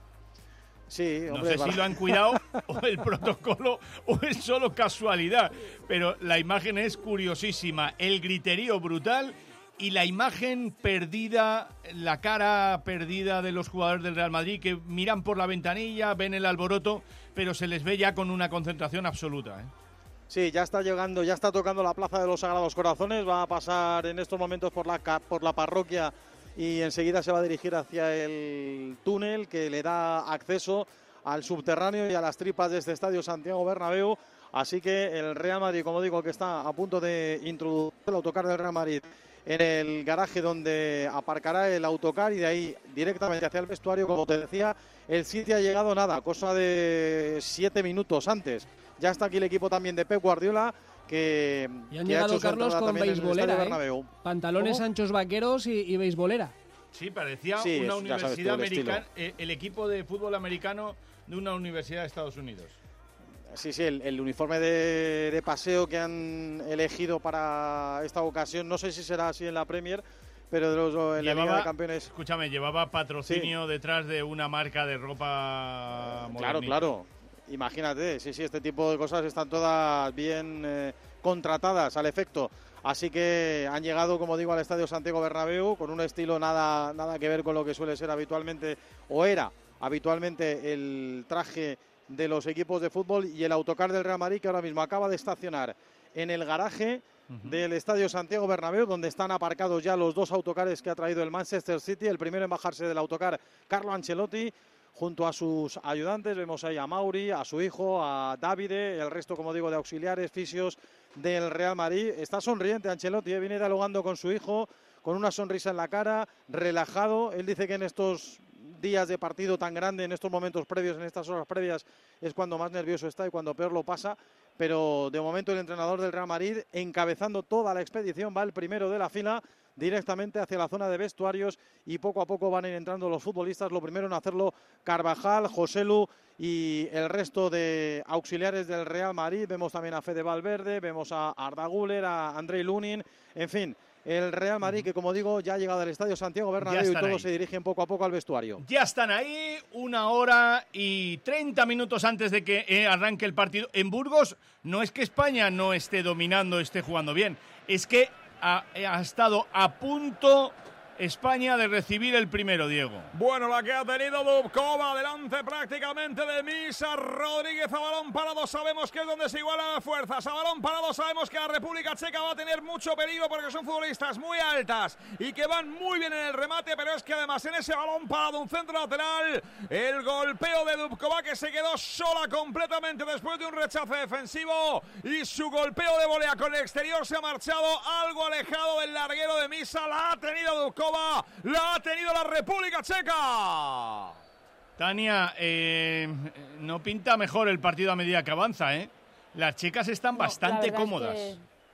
Sí, no hombre, sé para... si lo han cuidado o el protocolo o es solo casualidad, pero la imagen es curiosísima, el griterío brutal y la imagen perdida, la cara perdida de los jugadores del Real Madrid que miran por la ventanilla, ven el alboroto, pero se les ve ya con una concentración absoluta, ¿eh? Sí, ya está llegando, ya está tocando la Plaza de los Sagrados Corazones, va a pasar en estos momentos por la, por la parroquia y enseguida se va a dirigir hacia el túnel que le da acceso al subterráneo y a las tripas de este estadio Santiago Bernabéu. Así que el Real Madrid, como digo, que está a punto de introducir el autocar del Real Madrid en el garaje donde aparcará el autocar, y de ahí directamente hacia el vestuario. Como te decía, el City ha llegado nada, cosa de siete minutos antes. Ya está aquí el equipo también de Pep Guardiola, que, y han que llegado, ha hecho Carlos, con beisbolera, ¿eh? Pantalones ¿Cómo? anchos vaqueros y, y beisbolera. Sí, parecía sí, una es, universidad americana, el, eh, el equipo de fútbol americano de una universidad de Estados Unidos. Sí, sí, el, el uniforme de, de paseo que han elegido para esta ocasión, no sé si será así en la Premier, pero de los, en llevaba, la Liga de Campeones... Escúchame, llevaba patrocinio sí. detrás de una marca de ropa modernita. Claro, claro. Imagínate, sí, sí, este tipo de cosas están todas bien eh, contratadas al efecto. Así que han llegado, como digo, al Estadio Santiago Bernabéu con un estilo nada, nada que ver con lo que suele ser habitualmente, o era habitualmente, el traje de los equipos de fútbol, y el autocar del Real Madrid, que ahora mismo acaba de estacionar en el garaje uh-huh. del Estadio Santiago Bernabéu, donde están aparcados ya los dos autocares que ha traído el Manchester City. El primero en bajarse del autocar, Carlo Ancelotti, junto a sus ayudantes. Vemos ahí a Mauri, a su hijo, a Davide, el resto, como digo, de auxiliares, fisios del Real Madrid. Está sonriente Ancelotti, ¿eh? Viene dialogando con su hijo, con una sonrisa en la cara, relajado. Él dice que en estos días de partido tan grande, en estos momentos previos, en estas horas previas, es cuando más nervioso está y cuando peor lo pasa. Pero de momento el entrenador del Real Madrid, encabezando toda la expedición, va el primero de la fila, directamente hacia la zona de vestuarios, y poco a poco van a ir entrando los futbolistas. Lo primero en hacerlo Carvajal, Joselu y el resto de auxiliares del Real Madrid. Vemos también a Fede Valverde, vemos a Arda Güler, a Andrei Lunin, en fin, el Real Madrid que, como digo, ya ha llegado al Estadio Santiago Bernabéu y todos ahí se dirigen poco a poco al vestuario. Ya están ahí, una hora y treinta minutos antes de que eh, arranque el partido. En Burgos no es que España no esté dominando, esté jugando bien, es que Ha, ha estado a punto España de recibir el primero, Diego. Bueno, la que ha tenido Dubkova, delante prácticamente de Misa Rodríguez. A balón parado sabemos que es donde se igualan las fuerzas. A balón parado sabemos que la República Checa va a tener mucho peligro porque son futbolistas muy altas y que van muy bien en el remate, pero es que además en ese balón parado, un centro lateral, el golpeo de Dubkova, que se quedó sola completamente después de un rechace defensivo, y su golpeo de volea con el exterior se ha marchado algo alejado del larguero de Misa. La ha tenido Dubkova, la ha tenido la República Checa. Tania, eh, no pinta mejor el partido a medida que avanza, ¿eh? Las checas están no, bastante cómodas. Es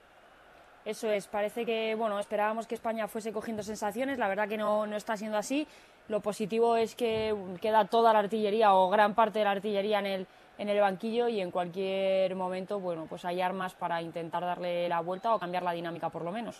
que eso es, parece que, bueno, esperábamos que España fuese cogiendo sensaciones, la verdad que no, no está siendo así. Lo positivo es que queda toda la artillería o gran parte de la artillería en el, en el banquillo, y en cualquier momento, bueno, pues hay armas para intentar darle la vuelta o cambiar la dinámica por lo menos.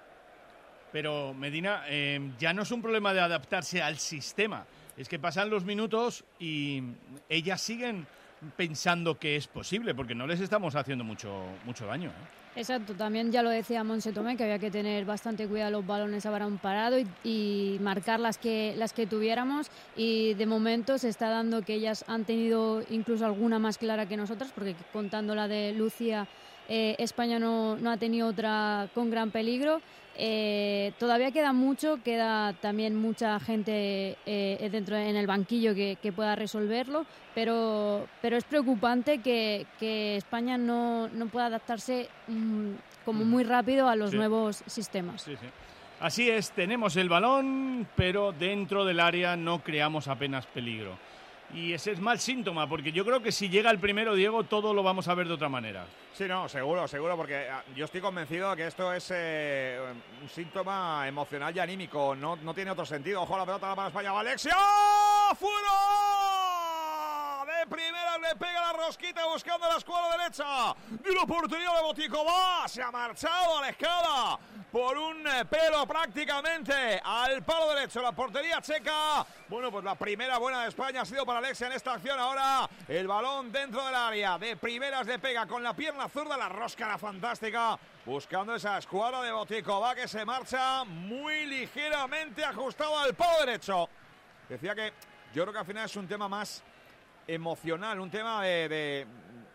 Pero, Medina, eh, ya no es un problema de adaptarse al sistema. Es que pasan los minutos y ellas siguen pensando que es posible, porque no les estamos haciendo mucho, mucho daño, ¿eh? Exacto, también ya lo decía Montse Tomé, que había que tener bastante cuidado los balones a balón parado y, y marcar las que, las que tuviéramos, y de momento se está dando que ellas han tenido incluso alguna más clara que nosotras, porque contando la de Lucia, eh, España no, no ha tenido otra con gran peligro. Eh, todavía queda mucho, queda también mucha gente eh, dentro en el banquillo que, que pueda resolverlo, pero, pero es preocupante que, que España no, no pueda adaptarse mmm, como muy rápido a los sí. nuevos sistemas. Sí, sí. Así es, tenemos el balón, pero dentro del área no creamos apenas peligro. Y ese es mal síntoma, porque yo creo que si llega el primero, Diego, todo lo vamos a ver de otra manera. Sí, no, seguro, seguro, porque yo estoy convencido de que esto es eh, un síntoma emocional y anímico. No, no tiene otro sentido. Ojo, la pelota para España. ¡Alexia! ¡Fuera! De primera le pega la rosquita buscando la escuadra derecha. De la oportunidad de Botikova. Se ha marchado alejada por un pelo prácticamente al palo derecho. La portería checa. Bueno, pues la primera buena de España ha sido para Alexia en esta acción. Ahora el balón dentro del área. De primeras le pega con la pierna zurda. La rosca era fantástica. Buscando esa escuadra de Botikova, que se marcha muy ligeramente ajustado al palo derecho. Decía que yo creo que al final es un tema más emocional, un tema de, de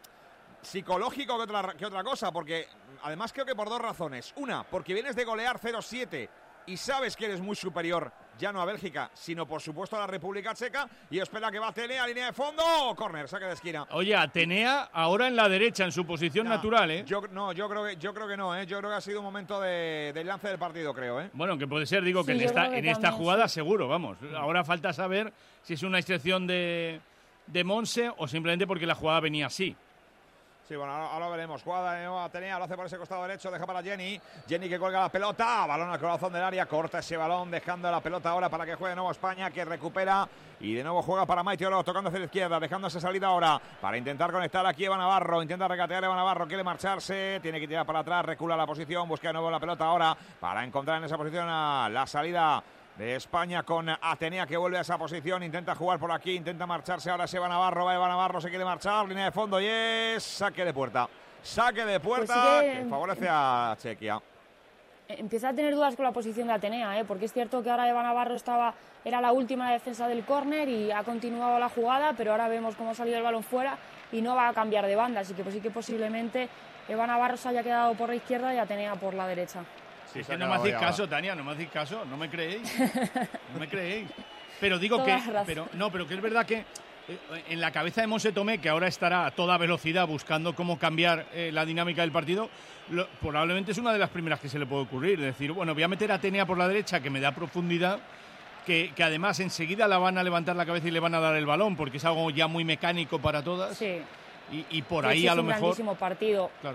psicológico que otra, que otra cosa, porque además creo que por dos razones. Una, porque vienes de golear cero siete y sabes que eres muy superior, ya no a Bélgica, sino por supuesto a la República Checa, y espera que va Atenea, línea de fondo, córner, saque de esquina. Oye, Atenea ahora en la derecha, en su posición no, natural, ¿eh? Yo, no, yo creo que yo creo que no, ¿eh? Yo creo que ha sido un momento de, del lance del partido, creo, ¿eh? Bueno, que puede ser, digo, que sí, en esta, que en esta jugada sí. Seguro, vamos. Ahora falta saber si es una instrucción de, de Montse o simplemente porque la jugada venía así. Sí, bueno, ahora, ahora veremos. Jugada de nuevo Atenea, lo hace por ese costado derecho, deja para Jenny. Jenny que cuelga la pelota, balón al corazón del área, corta ese balón, dejando la pelota ahora para que juegue de nuevo España, que recupera y de nuevo juega para Maite Oro, tocando hacia la izquierda, dejando esa salida ahora para intentar conectar aquí Eva Navarro, intenta regatear Eva Navarro, quiere marcharse, tiene que tirar para atrás, recula la posición, busca de nuevo la pelota ahora para encontrar en esa posición a la salida de España con Atenea, que vuelve a esa posición, intenta jugar por aquí, intenta marcharse ahora Eva Navarro, va Eva Navarro, se quiere marchar, línea de fondo y es saque de puerta, saque de puerta pues sí que, que favorece a Chequia. Empieza a tener dudas con la posición de Atenea, ¿eh? Porque es cierto que ahora Eva Navarro estaba, era la última defensa del córner y ha continuado la jugada, pero ahora vemos cómo ha salido el balón fuera y no va a cambiar de banda, así que pues sí que posiblemente Eva Navarro se haya quedado por la izquierda y Atenea por la derecha. Sí, es que no me hacéis caso, Tania, no me hacéis caso, no me creéis, no me creéis. Pero digo Toda que, pero no, pero que es verdad que eh, en la cabeza de Montse Tomé, que ahora estará a toda velocidad buscando cómo cambiar eh, la dinámica del partido, lo, probablemente es una de las primeras que se le puede ocurrir, decir, bueno, voy a meter a Atenea por la derecha, que me da profundidad, que, que además enseguida la van a levantar la cabeza y le van a dar el balón, porque es algo ya muy mecánico para todas. Sí. Y, y por ahí a lo mejor. Es un grandísimo partido. Claro.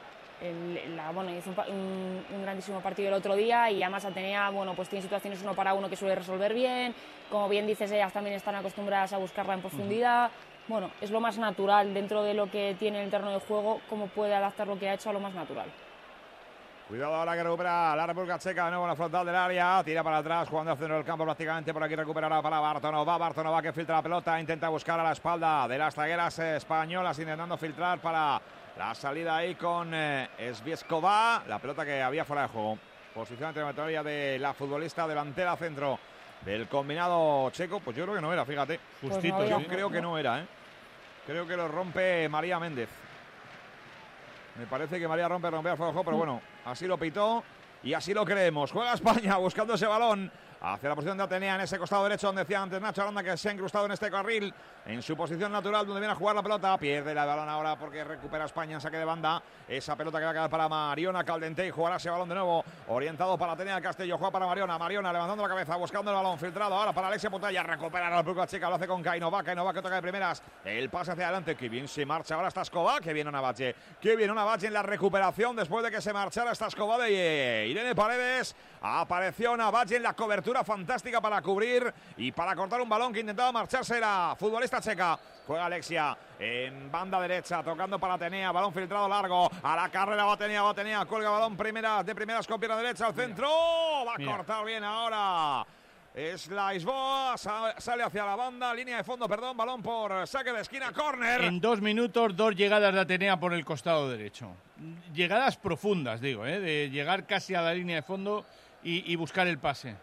El, la, bueno, hizo un, un, un grandísimo partido el otro día y además Atenea, bueno, pues tiene situaciones uno para uno que suele resolver bien, como bien dices, ellas también están acostumbradas a buscarla en profundidad. Uh-huh. Bueno, es lo más natural dentro de lo que tiene el terreno de juego, cómo puede adaptar lo que ha hecho a lo más natural. Cuidado ahora que recupera la República Checa de nuevo en la frontal del área, tira para atrás, jugando al centro del campo prácticamente, por aquí recuperará para Bartonova, Bartonova que filtra la pelota, intenta buscar a la espalda de las zagueras españolas, intentando filtrar para la salida ahí con eh, Svieskova, la pelota que había fuera de juego. Posición intermedia de la futbolista delantera centro del combinado checo. Pues yo creo que no era, fíjate. Justito. Pues no, yo ¿sí? creo que no era, ¿eh? Creo que lo rompe María Méndez. Me parece que María rompe, rompe el fuego, pero bueno, así lo pitó y así lo creemos. Juega España buscando ese balón hacia la posición de Atenea en ese costado derecho donde decía antes Nacho Aranda, que se ha incrustado en este carril en su posición natural donde viene a jugar la pelota. Pierde la balón ahora porque recupera España en saque de banda. Esa pelota que va a quedar para Mariona Caldentey. Jugará ese balón de nuevo orientado para Atenea Castillo. Juega para Mariona. Mariona levantando la cabeza buscando el balón filtrado ahora para Alexia Putalla. Recupera la República Checa. Lo hace con Kainova. Kainova que toca de primeras. El pase hacia adelante. Que bien se marcha ahora Staskova. Que viene Navache. Que viene Navache en la recuperación después de que se marchara Staskova de Irene Paredes. Apareció Navache en la cobertura fantástica para cubrir y para cortar un balón que intentaba marcharse la futbolista checa. Juega Alexia en banda derecha, tocando para Atenea, balón filtrado largo, a la carrera va Atenea, va Atenea, cuelga balón primera, de primeras con pierna derecha al centro, va a Mira. cortar bien ahora. Es la Lisboa, sale hacia la banda, línea de fondo, perdón, balón por saque de esquina, córner. En dos minutos, dos llegadas de Atenea por el costado derecho. Llegadas profundas, digo, ¿eh? De llegar casi a la línea de fondo y, y buscar el pase.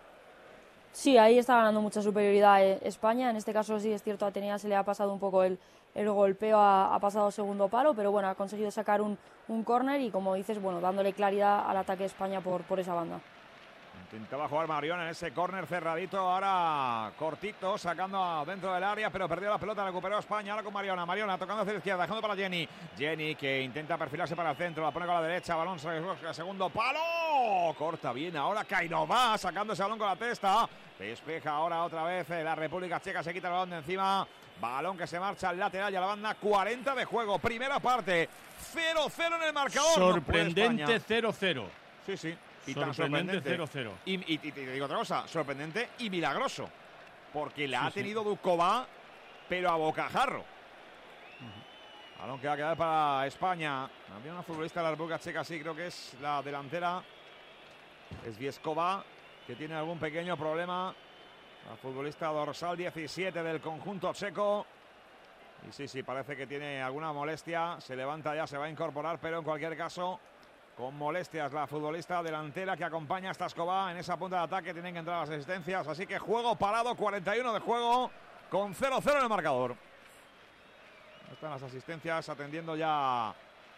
Sí, ahí está ganando mucha superioridad España. En este caso sí es cierto, a Atenea se le ha pasado un poco el, el golpeo, ha, ha pasado segundo palo, pero bueno, ha conseguido sacar un, un córner y como dices, bueno, dándole claridad al ataque de España por, por esa banda. Intentaba jugar Mariona en ese córner cerradito, ahora cortito, sacando dentro del área, pero perdió la pelota, recuperó España, ahora con Mariona, Mariona tocando hacia la izquierda, dejando para Jenny, Jenny que intenta perfilarse para el centro, la pone con la derecha, balón, segundo palo, corta bien, ahora Kainova, sacando ese balón con la testa, despeja ahora otra vez la República Checa, se quita el balón de encima, balón que se marcha al lateral y a la banda, cuarenta de juego, primera parte, cero cero en el marcador. Sorprendente cero cero. Sí, sí. Y sorprendente cero cero. Y, y, y te digo otra cosa, sorprendente y milagroso. Porque la sí, ha tenido sí. Dukova, pero a bocajarro. Uh-huh. Balón que va a quedar para España. Había una futbolista de la República Checa, sí, creo que es la delantera. Es Vieskova, que tiene algún pequeño problema. La futbolista dorsal diecisiete del conjunto checo. Y sí, sí, parece que tiene alguna molestia. Se levanta ya, se va a incorporar, pero en cualquier caso... Con molestias la futbolista delantera que acompaña a Staskova en esa punta de ataque. Tienen que entrar las asistencias. Así que juego parado, cuarenta y uno de juego, con cero cero en el marcador. Están las asistencias atendiendo ya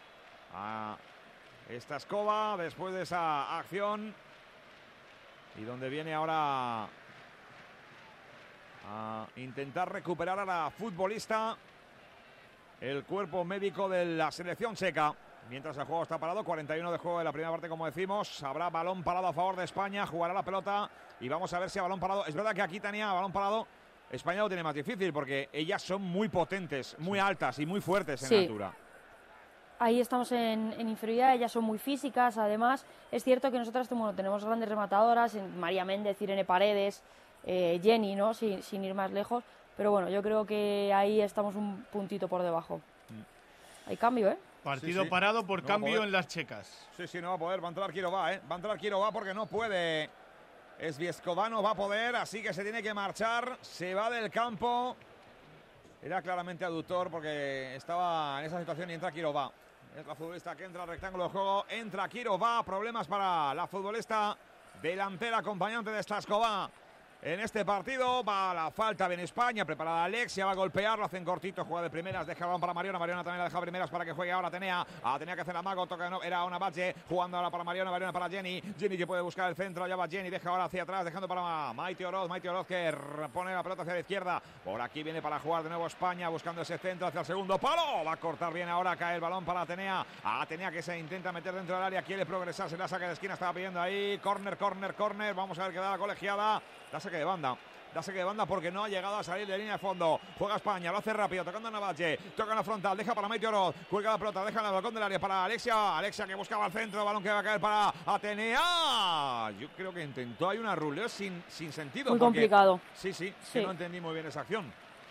a Staskova después de esa acción. Y donde viene ahora a intentar recuperar a la futbolista el cuerpo médico de la selección checa. Mientras el juego está parado, cuarenta y uno de juego de la primera parte, como decimos. Habrá balón parado a favor de España, jugará la pelota y vamos a ver si a balón parado. Es verdad que aquí tenía balón parado, España lo tiene más difícil porque ellas son muy potentes, muy altas y muy fuertes en sí. la altura. Ahí estamos en, en inferioridad, ellas son muy físicas, además es cierto que nosotras bueno, tenemos grandes rematadoras, María Méndez, Irene Paredes, eh, Jenny, ¿no? Sin, sin ir más lejos, pero bueno, yo creo que ahí estamos un puntito por debajo. Mm. Hay cambio, ¿eh? Partido sí, sí. parado por no cambio en las checas. Sí, sí, no va a poder. Va a entrar Kirova, ¿eh? Va a entrar Kirova porque no puede. Svieskova no va a poder, así que se tiene que marchar. Se va del campo. Era claramente aductor porque estaba en esa situación y entra Kirova. Es la futbolista que entra al rectángulo de juego. Entra Kirova. Problemas para la futbolista delantera acompañante de Staskova. En este partido va la falta, bien España, preparada Alexia, va a golpear, lo hacen cortito, juega de primeras, deja el balón para Mariona, Mariona también la deja primeras para que juegue ahora Atenea, Atenea que hace el amago, toca, no, era una Bache, jugando ahora para Mariona, Mariona para Jenny, Jenny que puede buscar el centro, allá va Jenny, deja ahora hacia atrás, dejando para Maite Oroz, Maite Oroz que pone la pelota hacia la izquierda, por aquí viene para jugar de nuevo España, buscando ese centro hacia el segundo palo, va a cortar bien ahora, cae el balón para Atenea, Atenea que se intenta meter dentro del área, quiere progresar, se la saca de esquina, estaba pidiendo ahí, córner, córner, córner, vamos a ver qué da la colegiada, da saque de banda. Da saque de banda porque no ha llegado a salir de línea de fondo. Juega España, lo hace rápido, tocando a Navache. Toca en la frontal, deja para Maite Oroz. Cuelga la pelota, deja en el balcón del área para Alexia. Alexia que buscaba el centro, balón que va a caer para Atenea. Yo creo que intentó, hay una ruleo sin, sin sentido. Muy porque, complicado. Sí, sí, sí. Que no entendí muy bien esa acción.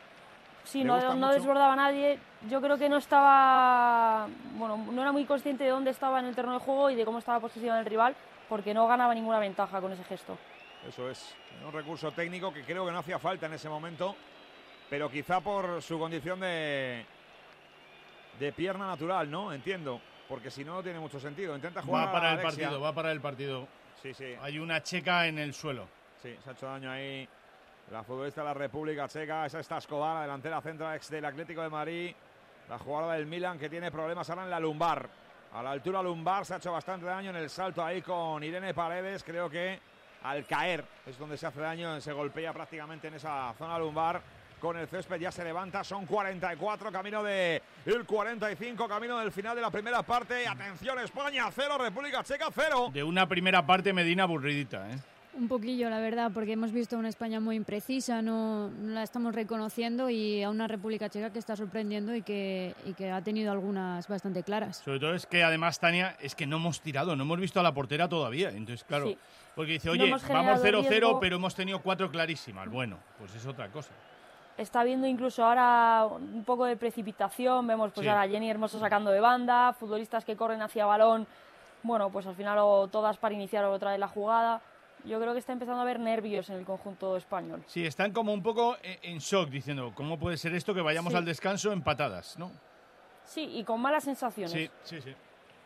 Sí, no, no desbordaba a nadie. Yo creo que no estaba, bueno, no era muy consciente de dónde estaba en el terreno de juego y de cómo estaba posicionado el rival, porque no ganaba ninguna ventaja con ese gesto. Eso es, un recurso técnico que creo que no hacía falta en ese momento, pero quizá por su condición de, de pierna natural, ¿no? Entiendo. porque si no, no tiene mucho sentido. Intenta jugar Va para a el Alexia. partido, va para el partido. Sí, sí. Hay una checa en el suelo. Sí, se ha hecho daño ahí la futbolista de la República Checa. Esa está Escobar, la delantera central ex del Atlético de Madrid. La jugadora del Milan que tiene problemas ahora en la lumbar. A la altura lumbar se ha hecho bastante daño en el salto ahí con Irene Paredes. Creo que al caer es donde se hace daño, se golpea prácticamente en esa zona lumbar. Con el césped ya se levanta, son cuarenta y cuatro, camino de el cuarenta y cinco, camino del final de la primera parte. Atención, España cero, República Checa cero. De una primera parte Medina aburridita, ¿eh? Un poquillo, la verdad, porque hemos visto una España muy imprecisa, no, no la estamos reconociendo, y a una República Checa que está sorprendiendo y que, y que ha tenido algunas bastante claras. Sobre todo es que además, Tania, es que no hemos tirado, no hemos visto a la portera todavía. Entonces, claro, Sí. porque dice, No oye, hemos vamos generado cero cero, riesgo. pero hemos tenido cuatro clarísimas. Bueno, pues es otra cosa. Está habiendo incluso ahora un poco de precipitación, vemos pues Sí. ahora a Jenny Hermoso sacando de banda, futbolistas que corren hacia balón, bueno, pues al final o todas para iniciar otra vez la jugada. Yo creo que está empezando a haber nervios en el conjunto español. Sí, están como un poco en en shock, diciendo, ¿cómo puede ser esto que vayamos Sí. al descanso empatadas, no? Sí, y con malas sensaciones. Sí, sí, sí.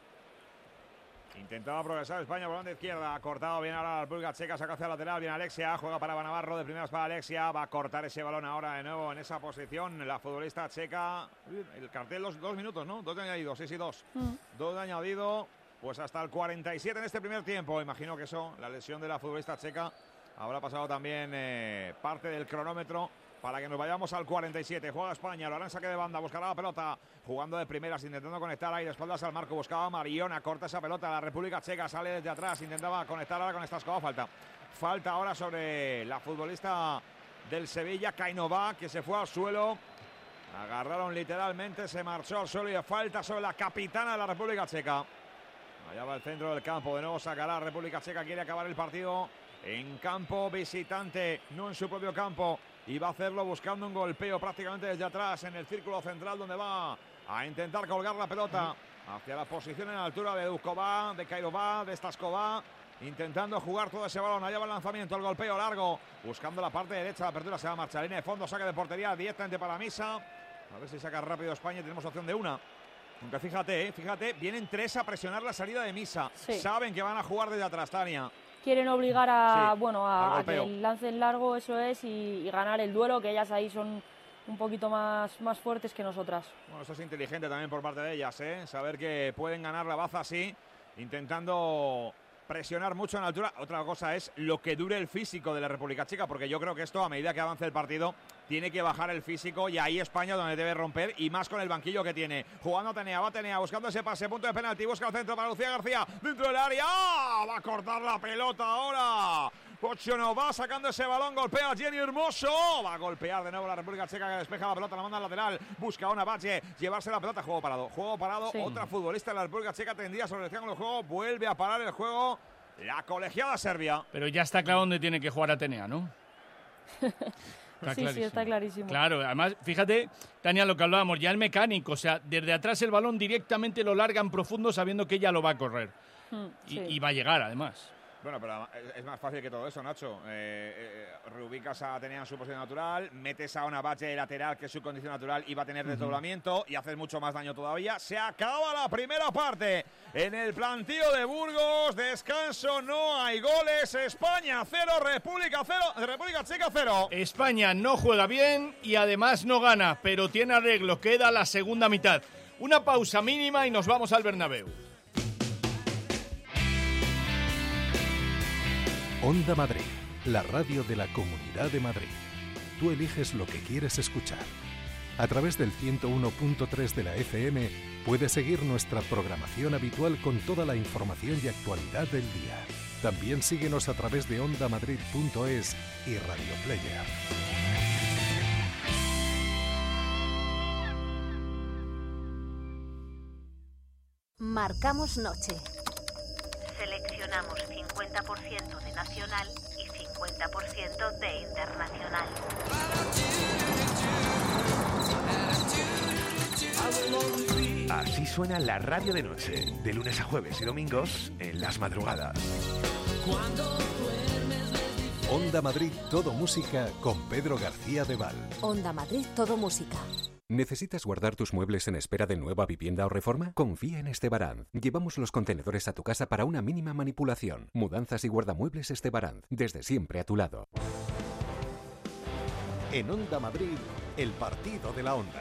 Intentaba progresar España, volante izquierda, ha cortado bien ahora la República Checa, saca hacia el lateral, viene Alexia, juega para Navarro, de primeras para Alexia, va a cortar ese balón ahora de nuevo en esa posición, la futbolista checa, el cartel dos, dos minutos, ¿no? Dos de añadido, seis y dos, Mm. dos de añadido, pues hasta el cuarenta y siete en este primer tiempo, imagino que eso, la lesión de la futbolista checa, habrá pasado también eh, parte del cronómetro, para que nos vayamos al cuarenta y siete. Juega España, lo hará en saque de banda, buscará la pelota, jugando de primeras, intentando conectar ahí de espaldas al marco, buscaba a Mariona, corta esa pelota, la República Checa sale desde atrás, intentaba conectar ahora con esta escoba, falta. Falta ahora sobre la futbolista del Sevilla, Kainova, que se fue al suelo, agarraron literalmente, se marchó al suelo y falta sobre la capitana de la República Checa. Allá va el centro del campo, de nuevo sacará la República Checa, quiere acabar el partido en campo visitante, no en su propio campo. Y va a hacerlo buscando un golpeo prácticamente desde atrás en el círculo central, donde va a intentar colgar la pelota hacia la posición en la altura de Duskova, de Kairova, de Staskova, intentando jugar todo ese balón. Allá va el lanzamiento, el golpeo largo, buscando la parte derecha, la apertura se va a marchar, línea de fondo, saque de portería directamente para Misa. A ver si saca rápido España y tenemos opción de una. Aunque fíjate, eh, fíjate, vienen tres a presionar la salida de Misa. Sí. Saben que van a jugar desde atrás, Tania. Quieren obligar a, Sí, bueno, al a, a golpeo. que lancen largo, eso es, y, y ganar el duelo, que ellas ahí son un poquito más, más fuertes que nosotras. Bueno, eso es inteligente también por parte de ellas, ¿eh? Saber que pueden ganar la baza así, intentando presionar mucho en altura. Otra cosa es lo que dure el físico de la República Checa, porque yo creo que esto, a medida que avance el partido, tiene que bajar el físico, y ahí España donde debe romper, y más con el banquillo que tiene. Jugando a Tenea, va Tenea, buscando ese pase, punto de penalti, busca el centro para Lucía García, dentro del área, ¡ah! Va a cortar la pelota ahora. Pochonov va sacando ese balón, golpea a Jenny Hermoso, va a golpear de nuevo la República Checa, que despeja la pelota, la manda al lateral, busca a una Bache, llevarse la pelota, juego parado, juego parado, Sí. otra futbolista de la República Checa tendría sobre el triángulo de juego, vuelve a parar el juego, la colegiada serbia. Pero ya está claro dónde tiene que jugar Atenea, ¿no? Está Sí, sí, está clarísimo. Claro, además, fíjate, Tania, lo que hablábamos, ya el mecánico, o sea, desde atrás el balón directamente lo larga en profundo sabiendo que ella lo va a correr. Mm, Y, sí. y va a llegar, además. Bueno, pero es- es más fácil que todo eso, Nacho. Eh, eh, reubicas a Atenea en su posición natural, metes a una Bache lateral, que es su condición natural, y va a tener desdoblamiento, y haces mucho más daño todavía. Se acaba la primera parte en el plantío de Burgos. Descanso, no hay goles. España cero, República cero, República Checa cero. España no juega bien y además no gana, pero tiene arreglo. Queda la segunda mitad. Una pausa mínima y nos vamos al Bernabéu. Onda Madrid, la radio de la Comunidad de Madrid. Tú eliges lo que quieres escuchar. A través del ciento uno punto tres de la F M puedes seguir nuestra programación habitual con toda la información y actualidad del día. También síguenos a través de onda madrid punto es y Radio Player. Marcamos noche. Seleccionamos cincuenta por ciento de nacional y cincuenta por ciento de internacional. Así suena la radio de noche, de lunes a jueves y domingos en las madrugadas. Onda Madrid, todo música con Pedro García de Val. Onda Madrid, todo música. ¿Necesitas guardar tus muebles en espera de nueva vivienda o reforma? Confía en Estebaranz. Llevamos los contenedores a tu casa para una mínima manipulación. Mudanzas y guardamuebles Estebaranz. Desde siempre a tu lado. En Onda Madrid, el partido de la Onda.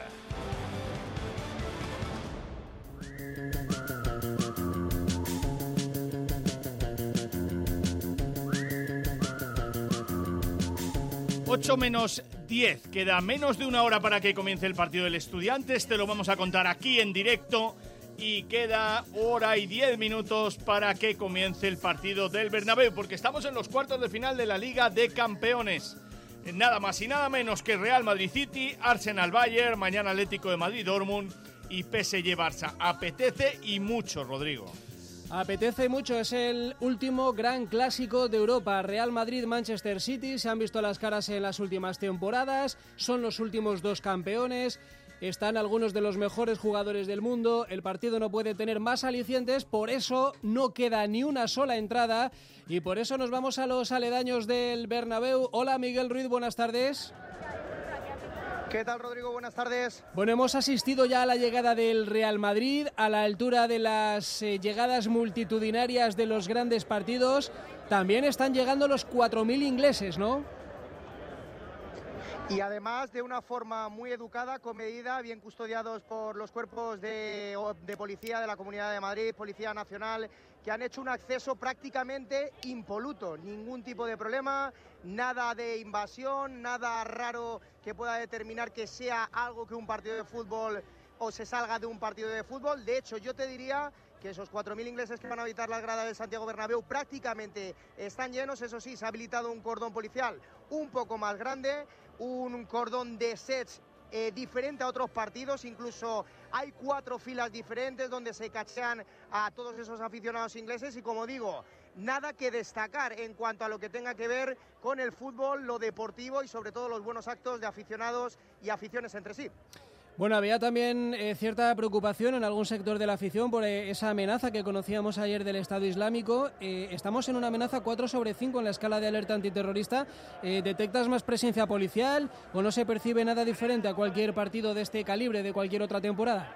ocho menos diez, queda menos de una hora para que comience el partido del Estudiantes, te lo vamos a contar aquí en directo y queda hora y diez minutos para que comience el partido del Bernabéu, porque estamos en los cuartos de final de la Liga de Campeones. Nada más y nada menos que Real Madrid City, Arsenal Bayern, mañana Atlético de Madrid Dortmund y P S G Barça. Apetece y mucho, Rodrigo. Apetece mucho, es el último gran clásico de Europa. Real Madrid-Manchester City, se han visto las caras en las últimas temporadas, son los últimos dos campeones, están algunos de los mejores jugadores del mundo, el partido no puede tener más alicientes, por eso no queda ni una sola entrada y por eso nos vamos a los aledaños del Bernabéu. Hola Miguel Ruiz, buenas tardes. ¿Qué tal, Rodrigo? Buenas tardes. Bueno, hemos asistido ya a la llegada del Real Madrid, a la altura de las eh, llegadas multitudinarias de los grandes partidos. También están llegando los cuatro mil ingleses, ¿no? Y además de una forma muy educada, comedida, bien custodiados por los cuerpos de, de policía de la Comunidad de Madrid, Policía Nacional, que han hecho un acceso prácticamente impoluto. Ningún tipo de problema, nada de invasión, nada raro que pueda determinar que sea algo que un partido de fútbol o se salga de un partido de fútbol. De hecho, yo te diría que esos cuatro mil ingleses que van a habitar las gradas del Santiago Bernabéu prácticamente están llenos. Eso sí, se ha habilitado un cordón policial un poco más grande, un cordón de sets eh, diferente a otros partidos, incluso hay cuatro filas diferentes donde se cachean a todos esos aficionados ingleses y, como digo, nada que destacar en cuanto a lo que tenga que ver con el fútbol, lo deportivo y sobre todo los buenos actos de aficionados y aficiones entre sí. Bueno, había también eh, cierta preocupación en algún sector de la afición por eh, esa amenaza que conocíamos ayer del Estado Islámico. Eh, estamos en una amenaza cuatro sobre cinco en la escala de alerta antiterrorista. Eh, ¿Detectas más presencia policial o no se percibe nada diferente a cualquier partido de este calibre de cualquier otra temporada?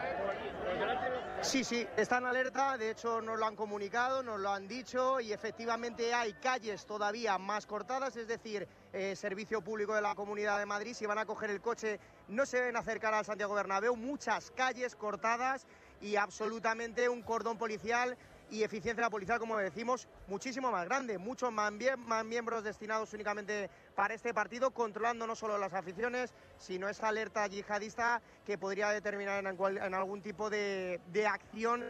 Sí, sí, están alerta, de hecho nos lo han comunicado, nos lo han dicho y efectivamente hay calles todavía más cortadas, es decir, eh, servicio público de la Comunidad de Madrid, si van a coger el coche no se deben acercar al Santiago Bernabéu, muchas calles cortadas y absolutamente un cordón policial y eficiencia policial, como decimos, muchísimo más grande, muchos más, más miembros destinados únicamente para este partido, controlando no solo las aficiones, sino esa alerta yihadista que podría determinar en, cual, en algún tipo de, de acción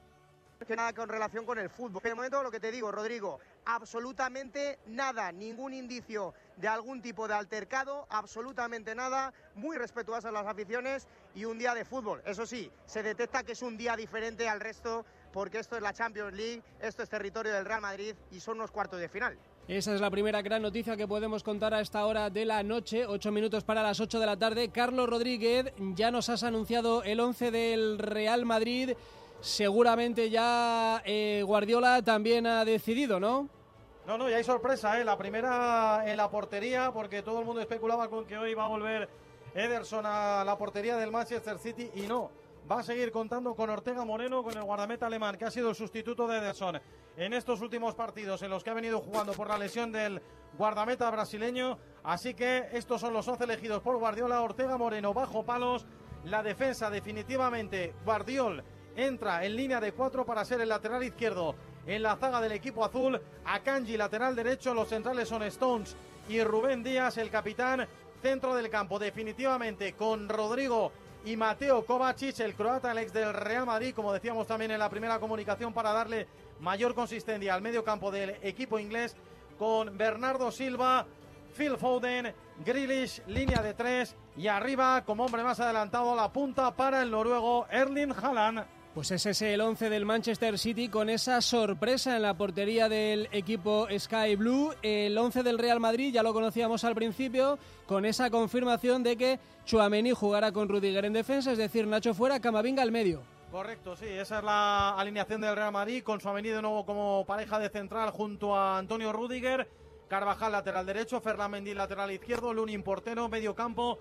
que nada con relación con el fútbol. De momento, lo que te digo, Rodrigo, absolutamente nada, ningún indicio de algún tipo de altercado, absolutamente nada, muy respetuosas las aficiones y un día de fútbol. Eso sí, se detecta que es un día diferente al resto porque esto es la Champions League, esto es territorio del Real Madrid y son unos cuartos de final. Esa es la primera gran noticia que podemos contar a esta hora de la noche, ocho minutos para las ocho de la tarde. Carlos Rodríguez, ya nos has anunciado el once del Real Madrid, seguramente ya eh, Guardiola también ha decidido, ¿no? No, no, y hay sorpresa, ¿eh? La primera en la portería, porque todo el mundo especulaba con que hoy va a volver Ederson a la portería del Manchester City y no. Va a seguir contando con Ortega Moreno, con el guardameta alemán, que ha sido el sustituto de Ederson en estos últimos partidos en los que ha venido jugando por la lesión del guardameta brasileño. Así que estos son los once elegidos por Guardiola. Ortega Moreno bajo palos. La defensa definitivamente, Guardiol entra en línea de cuatro para ser el lateral izquierdo en la zaga del equipo azul. Akanji lateral derecho, los centrales son Stones y Rubén Díaz, el capitán. Centro del campo definitivamente con Rodrigo y Mateo Kovacic, el croata, el ex del Real Madrid, como decíamos también en la primera comunicación, para darle mayor consistencia al medio campo del equipo inglés, con Bernardo Silva, Phil Foden, Grealish, línea de tres, y arriba, como hombre más adelantado, la punta para el noruego Erling Haaland. Pues ese es el once del Manchester City con esa sorpresa en la portería del equipo Sky Blue. El once del Real Madrid ya lo conocíamos al principio, con esa confirmación de que Tchouaméni jugará con Rudiger en defensa, es decir, Nacho fuera, Camavinga al medio. Correcto, sí, esa es la alineación del Real Madrid, con Tchouaméni de nuevo como pareja de central junto a Antonio Rudiger, Carvajal lateral derecho, Ferland Mendy lateral izquierdo, Lunin portero, medio campo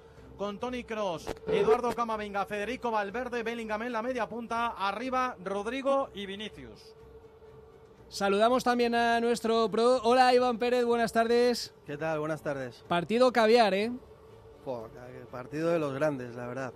con Toni Kroos, Eduardo Camavinga, Federico Valverde, Bellingham en la media punta, arriba Rodrigo y Vinicius. Saludamos también a nuestro pro. Hola, Iván Pérez, buenas tardes. ¿Qué tal? Buenas tardes. Partido caviar, ¿eh? Joder, partido de los grandes, la verdad.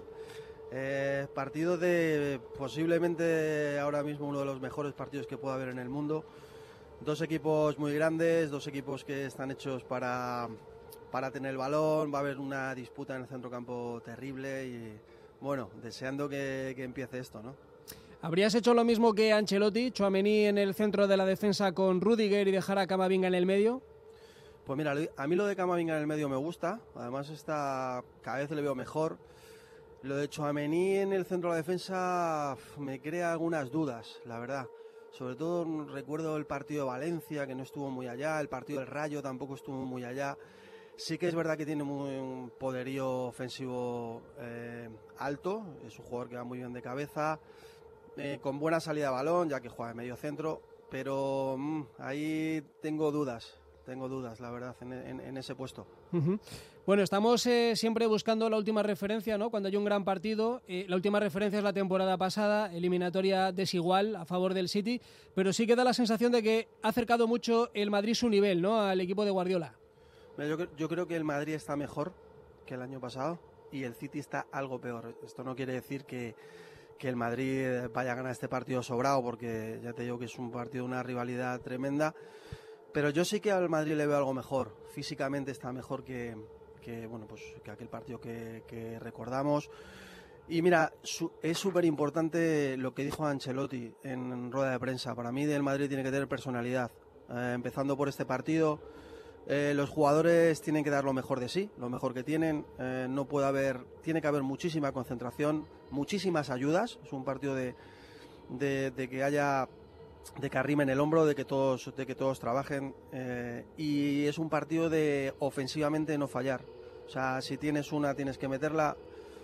Eh, partido de posiblemente ahora mismo uno de los mejores partidos que pueda haber en el mundo. Dos equipos muy grandes, dos equipos que están hechos para, para tener el balón. Va a haber una disputa en el centrocampo terrible y, bueno, deseando que, que empiece esto, ¿no? ¿Habrías hecho lo mismo que Ancelotti, Tchouaméni en el centro de la defensa con Rüdiger y dejar a Camavinga en el medio? Pues mira, a mí lo de Camavinga en el medio me gusta, además está, cada vez le veo mejor. Lo de Tchouaméni en el centro de la defensa me crea algunas dudas, la verdad. Sobre todo recuerdo el partido de Valencia, que no estuvo muy allá, el partido del Rayo tampoco estuvo muy allá. Sí que es verdad que tiene muy, un poderío ofensivo eh, alto, es un jugador que va muy bien de cabeza, eh, con buena salida de balón, ya que juega de medio centro, pero mmm, ahí tengo dudas. Tengo dudas, la verdad, en, en, en ese puesto. Uh-huh. Bueno, estamos eh, siempre buscando la última referencia, ¿no? Cuando hay un gran partido. Eh, la última referencia es la temporada pasada, eliminatoria desigual a favor del City, pero sí que da la sensación de que ha acercado mucho el Madrid su nivel, ¿no? Al equipo de Guardiola. Mira, yo, yo creo que el Madrid está mejor que el año pasado y el City está algo peor. Esto no quiere decir que, que el Madrid vaya a ganar este partido sobrado, porque ya te digo que es un partido, una rivalidad tremenda. Pero yo sí que al Madrid le veo algo mejor. Físicamente está mejor que, que, bueno, pues, que aquel partido que, que recordamos. Y mira, su, es súper importante lo que dijo Ancelotti en rueda de prensa. Para mí el Madrid tiene que tener personalidad. Eh, empezando por este partido, eh, los jugadores tienen que dar lo mejor de sí, lo mejor que tienen. Eh, no puede haber, tiene que haber muchísima concentración, muchísimas ayudas. Es un partido de, de, de que haya... de que arrimen el hombro, de que todos, de que todos trabajen, eh, y es un partido de ofensivamente no fallar. O sea, si tienes una tienes que meterla,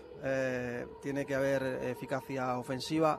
eh, tiene que haber eficacia ofensiva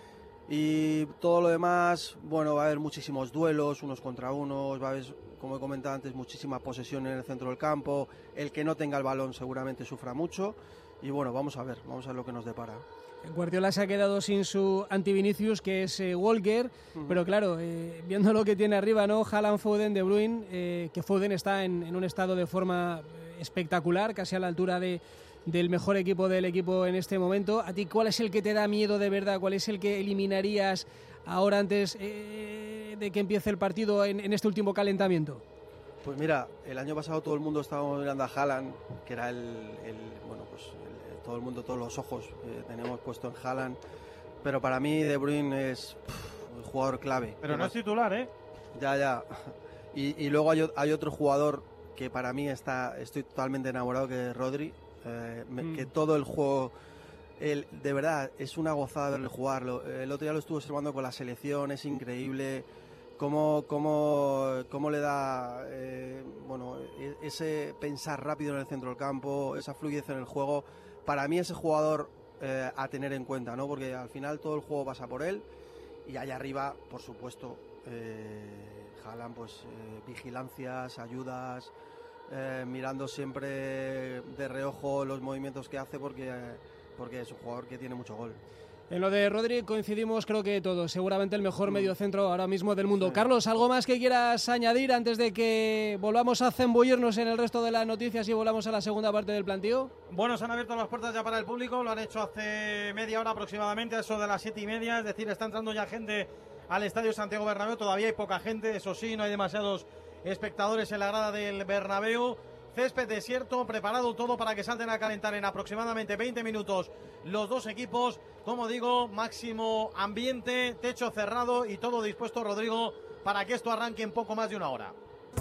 y todo lo demás, bueno, va a haber muchísimos duelos, unos contra unos, va a haber, como he comentado antes, muchísima posesión en el centro del campo. El que no tenga el balón seguramente sufra mucho y bueno, vamos a ver, vamos a ver lo que nos depara. Guardiola se ha quedado sin su anti-Vinicius, que es eh, Walker, uh-huh. Pero claro, eh, viendo lo que tiene arriba, ¿no? Haaland, Foden, De Bruyne, eh, que Foden está en, en un estado de forma espectacular, casi a la altura de, del mejor equipo del equipo en este momento. ¿A ti cuál es el que te da miedo de verdad? ¿Cuál es el que eliminarías ahora antes eh, de que empiece el partido en, en este último calentamiento? Pues mira, el año pasado todo el mundo estaba mirando a Haaland, que era el, el bueno, pues el, todo el mundo, todos los ojos eh, tenemos puesto en Haaland, pero para mí De Bruyne es pff, un jugador clave. Pero no es titular, ¿eh? Ya, ya. Y, y luego hay, hay otro jugador que para mí está, estoy totalmente enamorado, que es Rodri, eh, me, mm. que todo el juego, el, de verdad, es una gozada verle jugar. El otro día lo estuve observando con la selección, es increíble. Cómo, cómo, cómo le da eh, bueno, ese pensar rápido en el centro del campo, esa fluidez en el juego. Para mí ese jugador eh, a tener en cuenta, ¿no? Porque al final todo el juego pasa por él y allá arriba, por supuesto, eh, Haaland, pues eh, vigilancias, ayudas, eh, mirando siempre de reojo los movimientos que hace, porque, porque es un jugador que tiene mucho gol. En lo de Rodri coincidimos creo que todos, seguramente el mejor mediocentro ahora mismo del mundo. Sí. Carlos, ¿algo más que quieras añadir antes de que volvamos a zambullirnos en el resto de las noticias y volvamos a la segunda parte del plantío? Bueno, se han abierto las puertas ya para el público, lo han hecho hace media hora aproximadamente, a eso de las siete y media, es decir, está entrando ya gente al Estadio Santiago Bernabéu, todavía hay poca gente, eso sí, no hay demasiados espectadores en la grada del Bernabéu. Césped desierto, preparado todo para que salten a calentar en aproximadamente veinte minutos los dos equipos. Como digo, máximo ambiente, techo cerrado y todo dispuesto, Rodrigo, para que esto arranque en poco más de una hora.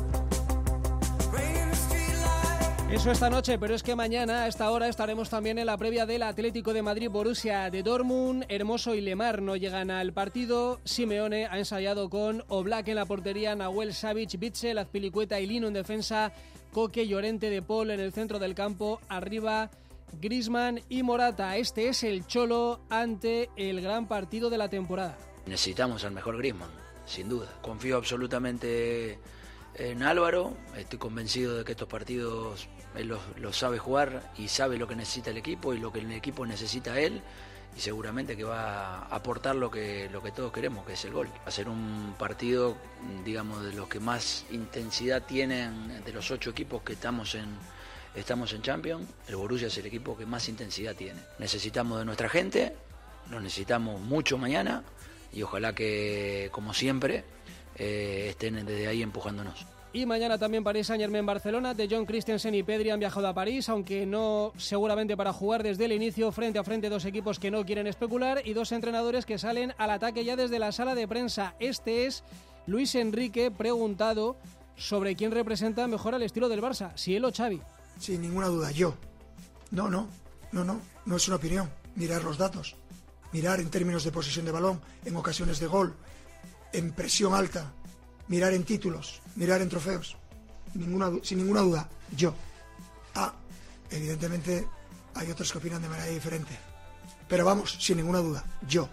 Eso esta noche, pero es que mañana a esta hora estaremos también en la previa del Atlético de Madrid Borussia de Dortmund. Hermoso y Lemar no llegan al partido. Simeone ha ensayado con Oblak en la portería, Nahuel Savic, Bitzel, Azpilicueta y Lino en defensa, Coque, Llorente, De Paul en el centro del campo, arriba Griezmann y Morata. Este es el Cholo ante el gran partido de la temporada. Necesitamos al mejor Griezmann, sin duda. Confío absolutamente en Álvaro. Estoy convencido de que estos partidos él los, los sabe jugar y sabe lo que necesita el equipo y lo que el equipo necesita a él, y seguramente que va a aportar lo que, lo que todos queremos, que es el gol. Va a ser un partido, digamos, de los que más intensidad tienen de los ocho equipos que estamos en, estamos en Champions. El Borussia es el equipo que más intensidad tiene. Necesitamos de nuestra gente, nos necesitamos mucho mañana, y ojalá que, como siempre, eh, estén desde ahí empujándonos. Y mañana también Paris Saint-Germain Barcelona. De Jong, Christensen y Pedri han viajado a París, aunque no seguramente para jugar desde el inicio. Frente a frente dos equipos que no quieren especular y dos entrenadores que salen al ataque ya desde la sala de prensa. Este es Luis Enrique, preguntado sobre quién representa mejor al estilo del Barça, si él o Xavi. Sin ninguna duda, yo. No, no, no, no, no es una opinión. Mirar los datos, mirar en términos de posesión de balón, en ocasiones de gol, en presión alta, mirar en títulos, mirar en trofeos, ninguna, sin ninguna duda, yo. Ah, evidentemente hay otros que opinan de manera diferente, pero vamos, sin ninguna duda, yo.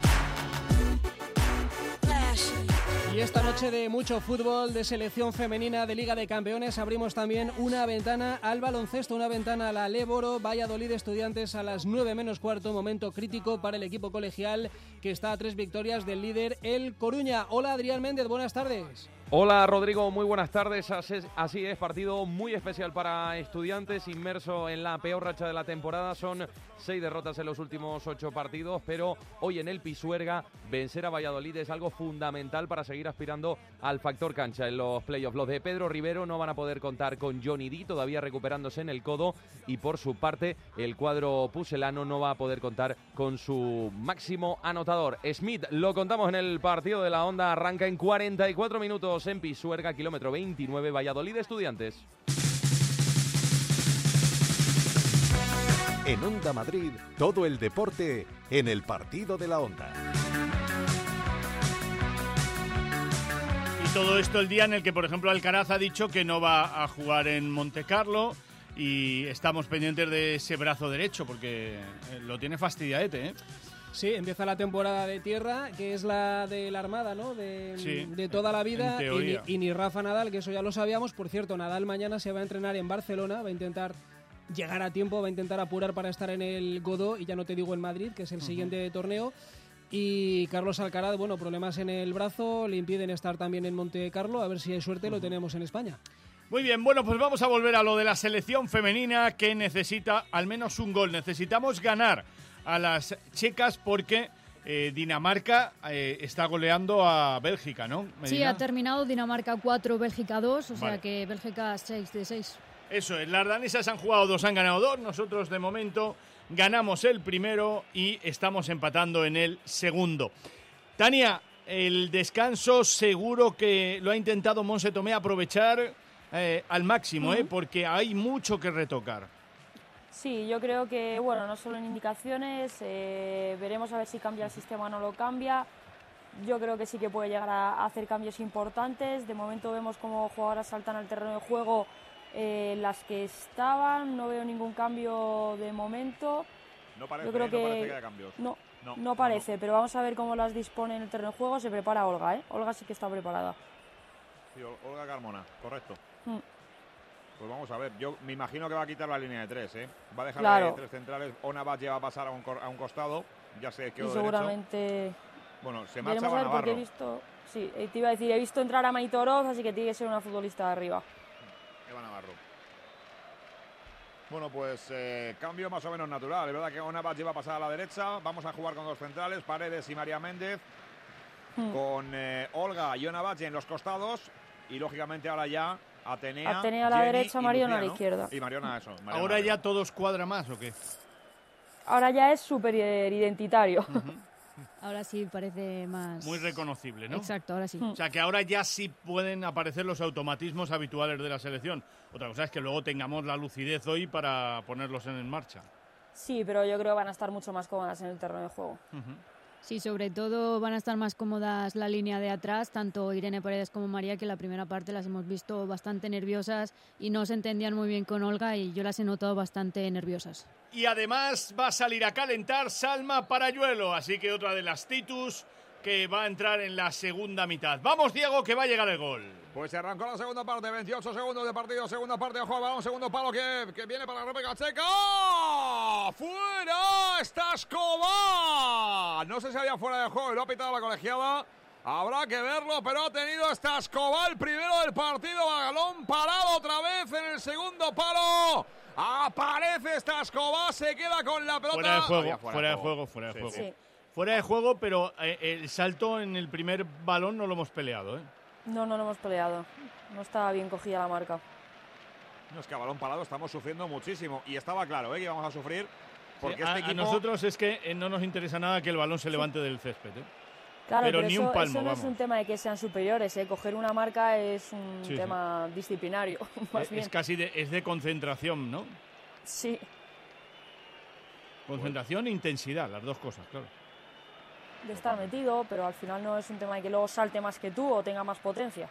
Y esta noche de mucho fútbol, de selección femenina, de Liga de Campeones, abrimos también una ventana al baloncesto, una ventana a la Léboro, Valladolid Estudiantes a las nueve menos cuarto, momento crítico para el equipo colegial que está a tres victorias del líder, el Coruña. Hola Adrián Méndez, buenas tardes. Hola Rodrigo, muy buenas tardes. Así es, partido muy especial para Estudiantes, inmerso en la peor racha de la temporada. Son seis derrotas en los últimos ocho partidos, pero hoy en el Pisuerga vencer a Valladolid es algo fundamental para seguir aspirando al factor cancha en los playoffs. Los de Pedro Rivero no van a poder contar con Johnny D, todavía recuperándose en el codo, y por su parte el cuadro pucelano no va a poder contar con su máximo anotador, Smith. Lo contamos en el partido de la Onda, arranca en cuarenta y cuatro minutos en Pisuerga, kilómetro veintinueve, Valladolid Estudiantes. En Onda Madrid, todo el deporte en el partido de la Onda. Y todo esto el día en el que, por ejemplo, Alcaraz ha dicho que no va a jugar en Montecarlo, y estamos pendientes de ese brazo derecho porque lo tiene fastidiadete, ¿eh? Sí, empieza la temporada de tierra, que es la de la Armada, ¿no? De, sí, de toda la vida. En teoría. Y, ni, y ni Rafa Nadal, que eso ya lo sabíamos. Por cierto, Nadal mañana se va a entrenar en Barcelona, va a intentar llegar a tiempo, va a intentar apurar para estar en el Godó, y ya no te digo en Madrid, que es el uh-huh. siguiente torneo. Y Carlos Alcaraz, bueno, problemas en el brazo, le impiden estar también en Montecarlo. A ver si hay suerte, uh-huh. lo tenemos en España. Muy bien, bueno, pues vamos a volver a lo de la selección femenina, que necesita al menos un gol. Necesitamos ganar a las checas porque eh, Dinamarca eh, está goleando a Bélgica, ¿no, Medina? Sí, ha terminado Dinamarca cuatro, Bélgica dos, o vale. sea que Bélgica seis de seis. Eso es, las danesas han jugado dos, han ganado dos, nosotros de momento ganamos el primero y estamos empatando en el segundo. Tania, el descanso seguro que lo ha intentado Monse Tomé aprovechar eh, al máximo, uh-huh. eh, porque hay mucho que retocar. Sí, yo creo que, bueno, no solo en indicaciones, eh, veremos a ver si cambia el sistema o no lo cambia. Yo creo que sí que puede llegar a hacer cambios importantes. De momento vemos cómo jugadoras saltan al terreno de juego eh, las que estaban. No veo ningún cambio de momento. No parece, yo creo que, no parece que haya cambios. No, no, no parece, no. pero vamos a ver cómo las dispone en el terreno de juego. Se prepara Olga, ¿eh? Olga sí que está preparada. Sí, Olga Carmona, correcto. Mm. Pues vamos a ver, yo me imagino que va a quitar la línea de tres, ¿eh? Va a dejar claro. la de tres centrales, Ona Batlle va a pasar a un, a un costado, ya se quedó y seguramente... derecho. Bueno, se marcha a ver Navarro. Porque he visto, sí, te iba a decir, he visto entrar a Maitoroz, así que tiene que ser una futbolista de arriba. Eva Navarro. Bueno, pues eh, cambio más o menos natural, es verdad que Ona Batlle va a pasar a la derecha, vamos a jugar con dos centrales, Paredes y María Méndez, hmm. con eh, Olga y Ona Batlle en los costados, y lógicamente ahora ya Atenea, Atenea a la Jenny derecha, Mariona Lucía, a la ¿no? izquierda. Y Mariona eso. Mariona ¿Ahora ya todos cuadra más o qué? Ahora ya es súper identitario. Uh-huh. Ahora sí parece más... Muy reconocible, ¿no? Exacto, ahora sí. O sea, que ahora ya sí pueden aparecer los automatismos habituales de la selección. Otra cosa es que luego tengamos la lucidez hoy para ponerlos en marcha. Sí, pero yo creo que van a estar mucho más cómodas en el terreno de juego. Uh-huh. Sí, sobre todo van a estar más cómodas la línea de atrás, tanto Irene Paredes como María, que en la primera parte las hemos visto bastante nerviosas y no se entendían muy bien con Olga, y yo las he notado bastante nerviosas. Y además va a salir a calentar Salma Parayuelo, así que otra de las Titus que va a entrar en la segunda mitad. Vamos, Diego, que va a llegar el gol. Pues se arrancó la segunda parte, veintiocho segundos de partido, segunda parte, ojo al balón, segundo palo que, que viene para la República Checa. ¡Fuera! ¡Está Escobar! No sé si había fuera de juego y lo ha pitado la colegiada. Habrá que verlo, pero ha tenido esta Escobar el primero del partido. Balón parado otra vez en el segundo palo. Aparece esta Escobar, se queda con la pelota. Fuera de juego, Fuera, fuera de juego, fuera de sí, juego. sí. Fuera de juego, pero eh, el salto en el primer balón no lo hemos peleado, ¿eh? No, no lo hemos peleado. No estaba bien cogida la marca. No, es que a balón parado estamos sufriendo muchísimo. Y estaba claro, ¿eh?, que íbamos a sufrir. Porque Sí, este a, equipo... a nosotros es que eh, no nos interesa nada que el balón se levante del césped, ¿eh? Claro, pero, pero ni eso, un palmo, eso no vamos. es un tema de que sean superiores, ¿eh? Coger una marca es un Sí, tema disciplinario, más Es, bien. es casi de, es de concentración, ¿no? Sí. Concentración e intensidad, las dos cosas, claro. De estar metido, pero al final no es un tema de que luego salte más que tú o tenga más potencia.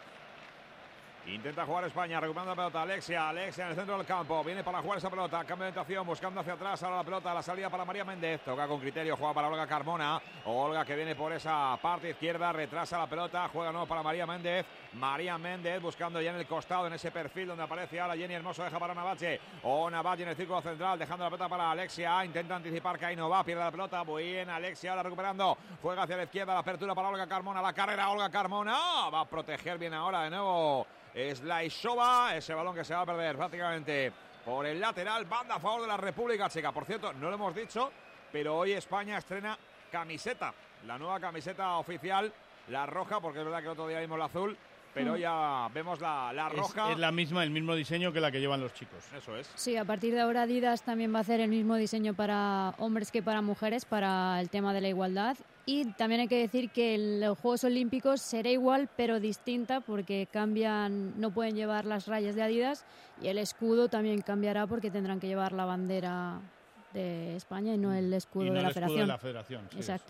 Intenta jugar España, recuperando la pelota. Alexia, Alexia en el centro del campo. Viene para jugar esa pelota. Cambio de orientación, buscando hacia atrás. Ahora la pelota, la salida para María Méndez. Toca con criterio, juega para Olga Carmona. Olga que viene por esa parte izquierda, retrasa la pelota. Juega nuevo para María Méndez. María Méndez buscando ya en el costado, en ese perfil donde aparece ahora Jenny Hermoso. Deja para Navalle. O Navalle en el círculo central, dejando la pelota para Alexia. Intenta anticipar que ahí no va, pierde la pelota. Bien, Alexia ahora recuperando. Juega hacia la izquierda, la apertura para Olga Carmona. La carrera, Olga Carmona. Va a proteger bien ahora de nuevo. Es la Isova, ese balón que se va a perder prácticamente por el lateral. Banda a favor de la República Checa. Por cierto, no lo hemos dicho, pero hoy España estrena camiseta. La nueva camiseta oficial, la roja, porque es verdad que el otro día vimos la azul, pero Mm. ya vemos la, la roja. Es, es la misma, el mismo diseño que la que llevan los chicos. Eso es. Sí, a partir de ahora Adidas también va a hacer el mismo diseño para hombres que para mujeres, para el tema de la igualdad. Y también hay que decir que en los Juegos Olímpicos será igual, pero distinta, porque cambian, no pueden llevar las rayas de Adidas, y el escudo también cambiará porque tendrán que llevar la bandera de España y no el escudo, Y no de, la el escudo federación. de la federación, sí, Exacto.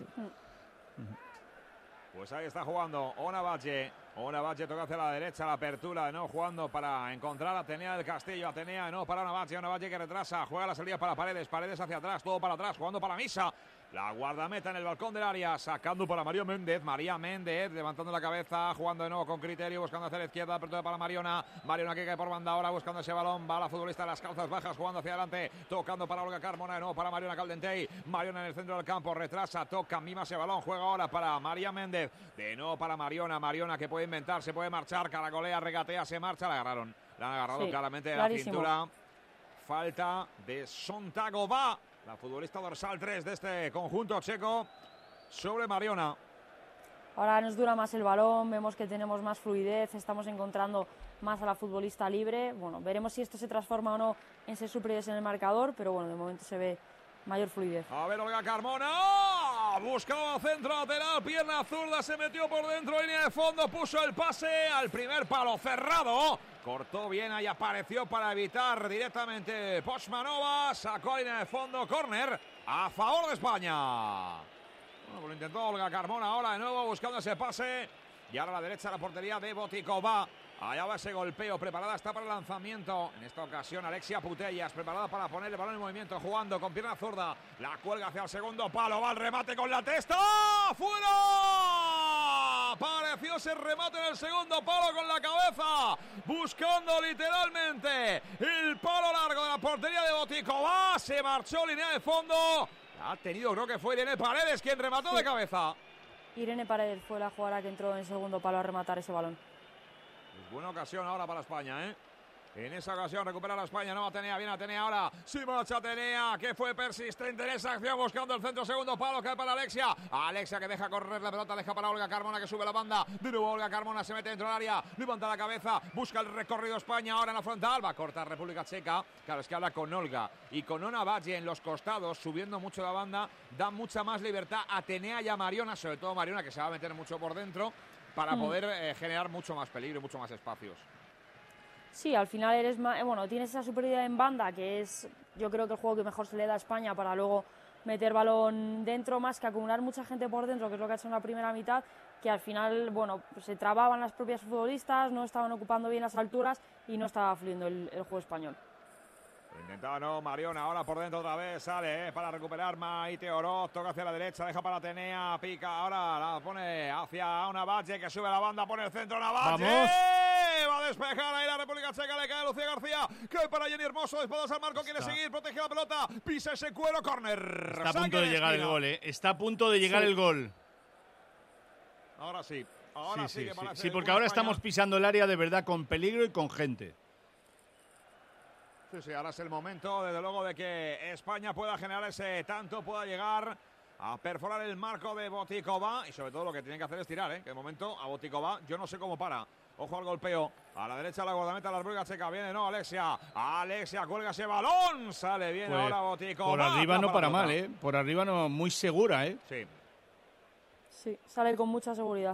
Pues ahí está jugando Ona Valle. Ona Valle toca hacia la derecha, la apertura de nuevo jugando para encontrar a Atenea del Castillo. Atenea de nuevo para Ona Valle. Ona Valle que retrasa, juega la salida para Paredes. Paredes hacia atrás, todo para atrás, jugando para Misa. La guardameta en el balcón del área, sacando para María Méndez. María Méndez levantando la cabeza, jugando de nuevo con criterio, buscando hacia la izquierda, apertura para Mariona. Mariona que cae por banda ahora, buscando ese balón. Va la futbolista de las calzas bajas, jugando hacia adelante, tocando para Olga Carmona, de nuevo para Mariona Caldentey. Mariona en el centro del campo, retrasa, toca, mima ese balón, juega ahora para María Méndez. De nuevo para Mariona, Mariona que puede inventar, se puede marchar, caracolea, regatea, se marcha, la agarraron. La han agarrado Sí, claramente de clarísimo. la cintura. Falta de Sontagova, la futbolista dorsal tres de este conjunto checo, sobre Mariona. Ahora nos dura más el balón, vemos que tenemos más fluidez, estamos encontrando más a la futbolista libre. Bueno, veremos si esto se transforma o no en ser superiores en el marcador, pero bueno, de momento se ve mayor fluidez. A ver, Olga Carmona, buscaba centro lateral, pierna zurda, se metió por dentro, línea de fondo, puso el pase al primer palo cerrado. Cortó bien, ahí apareció para evitar directamente Pochmanova, sacó a línea de fondo, córner a favor de España. Bueno, pues lo intentó Olga Carmona ahora de nuevo buscando ese pase. Y ahora a la derecha la portería de Botikova. Allá va ese golpeo, preparada está para el lanzamiento. En esta ocasión Alexia Putellas, preparada para poner el balón en movimiento, jugando con pierna zurda. La cuelga hacia el segundo palo, va al remate con la testa. ¡Fuera! Apareció ese remate en el segundo palo con la cabeza, buscando literalmente el palo largo de la portería de Botikova. Se marchó línea de fondo. Ha tenido, creo que fue Irene Paredes quien remató Sí. de cabeza. Irene Paredes fue la jugadora que entró en segundo palo a rematar ese balón. Pues buena ocasión ahora para España, ¿eh? En esa ocasión recupera la España, no Atenea, viene Atenea ahora, sí marcha Atenea, que fue persistente en esa acción buscando el centro, segundo palo, cae para Alexia, Alexia que deja correr la pelota, deja para Olga Carmona que sube la banda, de nuevo Olga Carmona se mete dentro del área, levanta la cabeza, busca el recorrido España ahora en la frontal, va a cortar República Checa, claro, es que habla con Olga y con Ona Valle en los costados, subiendo mucho la banda, da mucha más libertad a Atenea y a Mariona, sobre todo Mariona que se va a meter mucho por dentro, para Mm. poder eh, generar mucho más peligro y mucho más espacios. Sí, al final eres más, eh, bueno, tienes esa superioridad en banda, que es yo creo que el juego que mejor se le da a España para luego meter balón dentro, más que acumular mucha gente por dentro, que es lo que ha hecho en la primera mitad, que al final, bueno, pues se trababan las propias futbolistas, no estaban ocupando bien las alturas y no estaba fluyendo el, el juego español. Intentaba no, Mariona, ahora por dentro otra vez, sale eh, para recuperar Maite Oroz, toca hacia la derecha, deja para Atenea, pica, ahora la pone hacia una Navalle que sube la banda, pone el centro, Navalle. ¡Vamos! Va a despejar ahí la República Checa, le cae Lucía García, cae para Jenny Hermoso, después al marco, quiere Está. seguir, protege la pelota, pisa ese cuero, córner. Está a punto de llegar el gol, ¿eh? Está a punto de llegar Sí. el gol. Ahora sí, ahora sí, sí, que sí, parece sí, porque una ahora España. estamos pisando el área de verdad con peligro y con gente. Sí, sí, ahora es el momento, desde luego, de que España pueda generar ese tanto, pueda llegar a perforar el marco de Botikova y sobre todo lo que tienen que hacer es tirar, ¿eh? Que de momento a Botikova yo no sé cómo para. Ojo al golpeo, a la derecha la guardameta de la República Checa, viene, no, Alexia, Alexia cuelga ese balón, sale bien Pues, ahora Botikova. por arriba Ya no para la mal, pelota. ¿eh? Por arriba no, muy segura, ¿eh? Sí. Sí, sale con mucha seguridad.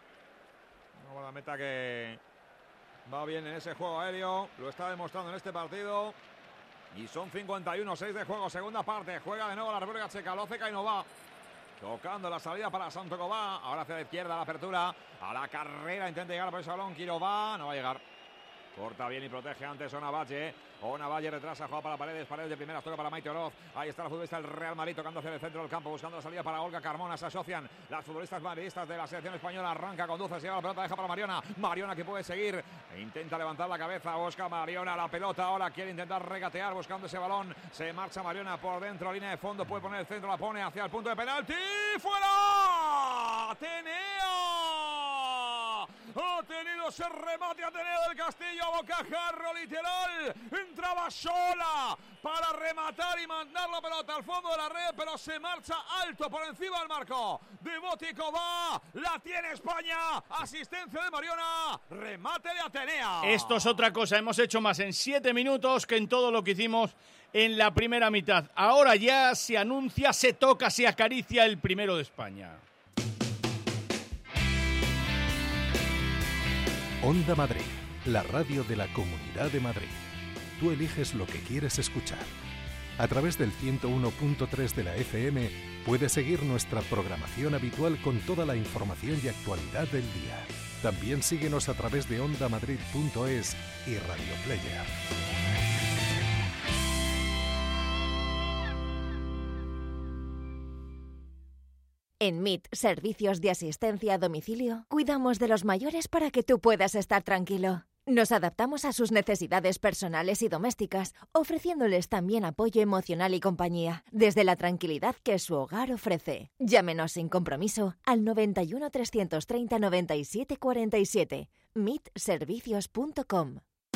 Una guardameta que va bien en ese juego aéreo, lo está demostrando en este partido. Y son cincuenta y uno seis de juego, segunda parte. Juega de nuevo la República Checa, lo hace Kainova. Tocando la salida para Santokova. Ahora hacia la izquierda la apertura. A la carrera intenta llegar por ese balón. Kirova no va a llegar. Corta bien y protege antes Onavalle. Onavalle retrasa, juega para Paredes. Paredes de primeras, toca para Maite Oroz. Ahí está la futbolista del Real Madrid tocando hacia el centro del campo, buscando la salida para Olga Carmona. Se asocian las futbolistas madridistas de la selección española. Arranca, conduce, se lleva la pelota, deja para Mariona. Mariona que puede seguir. E intenta levantar la cabeza, busca Mariona la pelota. Ahora quiere intentar regatear buscando ese balón. Se marcha Mariona por dentro, línea de fondo. Puede poner el centro, la pone hacia el punto de penalti. ¡Fuera! ¡Atenea! Ha tenido ese remate Atenea del Castillo a bocajarro literal. Entraba sola para rematar y mandar la pelota al fondo de la red, pero se marcha alto por encima del marco de Botikova. La tiene España. Asistencia de Mariona. Remate de Atenea. Esto es otra cosa. Hemos hecho más en siete minutos que en todo lo que hicimos en la primera mitad. Ahora ya se anuncia, se toca, se acaricia el primero de España. Onda Madrid, la radio de la Comunidad de Madrid. Tú eliges lo que quieres escuchar. A través del ciento uno punto tres de la F M puedes seguir nuestra programación habitual con toda la información y actualidad del día. También síguenos a través de onda madrid punto es y Radio Player. En M I T, Servicios de Asistencia a Domicilio, cuidamos de los mayores para que tú puedas estar tranquilo. Nos adaptamos a sus necesidades personales y domésticas, ofreciéndoles también apoyo emocional y compañía, desde la tranquilidad que su hogar ofrece. Llámenos sin compromiso al noventa y uno, trescientos treinta, noventa y siete cuarenta y siete. mit servicios punto com.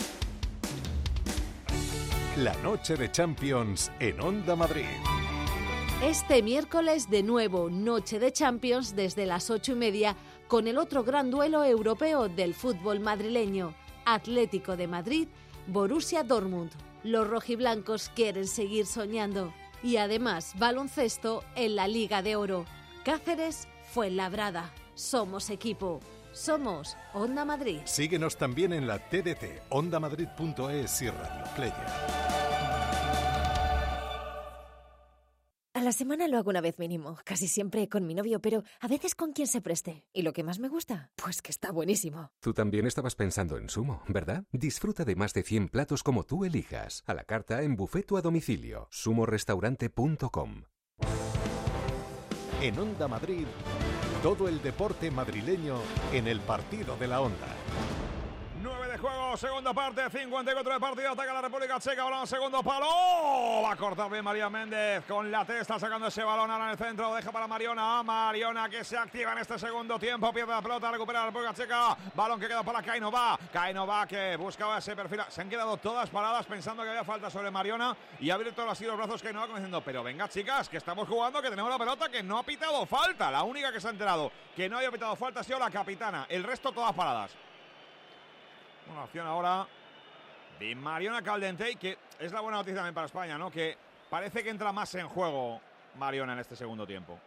La noche de Champions en Onda Madrid. Este miércoles de nuevo Noche de Champions desde las ocho y media con el otro gran duelo europeo del fútbol madrileño, Atlético de Madrid, Borussia Dortmund. Los rojiblancos quieren seguir soñando y además baloncesto en la Liga de Oro. Cáceres, Fuenlabrada. Somos equipo. Somos Onda Madrid. Síguenos también en la T D T, onda madrid punto es y Radio Player. A la semana lo hago una vez mínimo, casi siempre con mi novio, pero a veces con quien se preste. ¿Y lo que más me gusta? Pues que está buenísimo. Tú también estabas pensando en Sumo, ¿verdad? Disfruta de más de cien platos como tú elijas, a la carta, en buffet o a domicilio. sumo restaurante punto com. En Onda Madrid, todo el deporte madrileño en el partido de la Onda. nueve de juego, segunda parte, cincuenta y cuatro de partido, ataca la República Checa, balón segundo palo, va a cortar bien María Méndez con la testa sacando ese balón ahora en el centro, deja para Mariona, Mariona que se activa en este segundo tiempo, pierde la pelota, recupera la República Checa, balón que queda para Kainova, Kainova que buscaba ese perfil, se han quedado todas paradas pensando que había falta sobre Mariona y ha abierto así los brazos Kainova como diciendo, pero venga chicas, que estamos jugando, que tenemos la pelota, que no ha pitado falta, la única que se ha enterado que no había pitado falta ha sido la capitana, el resto todas paradas. Una opción ahora de Mariona Caldentey, que es la buena noticia también para España, ¿no? Que parece que entra más en juego Mariona en este segundo tiempo.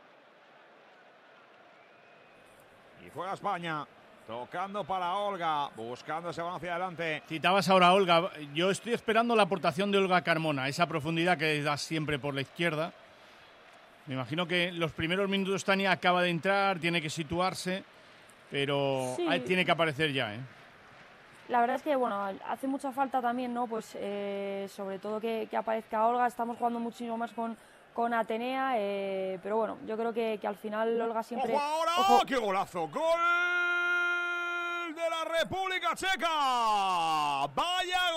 Y juega España, tocando para Olga, buscando ese balón hacia adelante. Citabas ahora a Olga. Yo estoy esperando la aportación de Olga Carmona, esa profundidad que da siempre por la izquierda. Me imagino que los primeros minutos Tania acaba de entrar, tiene que situarse, pero Sí. ahí tiene que aparecer ya, ¿eh? la verdad es que bueno, hace mucha falta también, ¿no? Pues eh, sobre todo que, que aparezca Olga. Estamos jugando muchísimo más con, con Atenea, eh, pero bueno, yo creo que, que al final Olga siempre... ¡Ojo ahora! Ojo. ¡Qué golazo! ¡Gol de la República Checa! ¡Vaya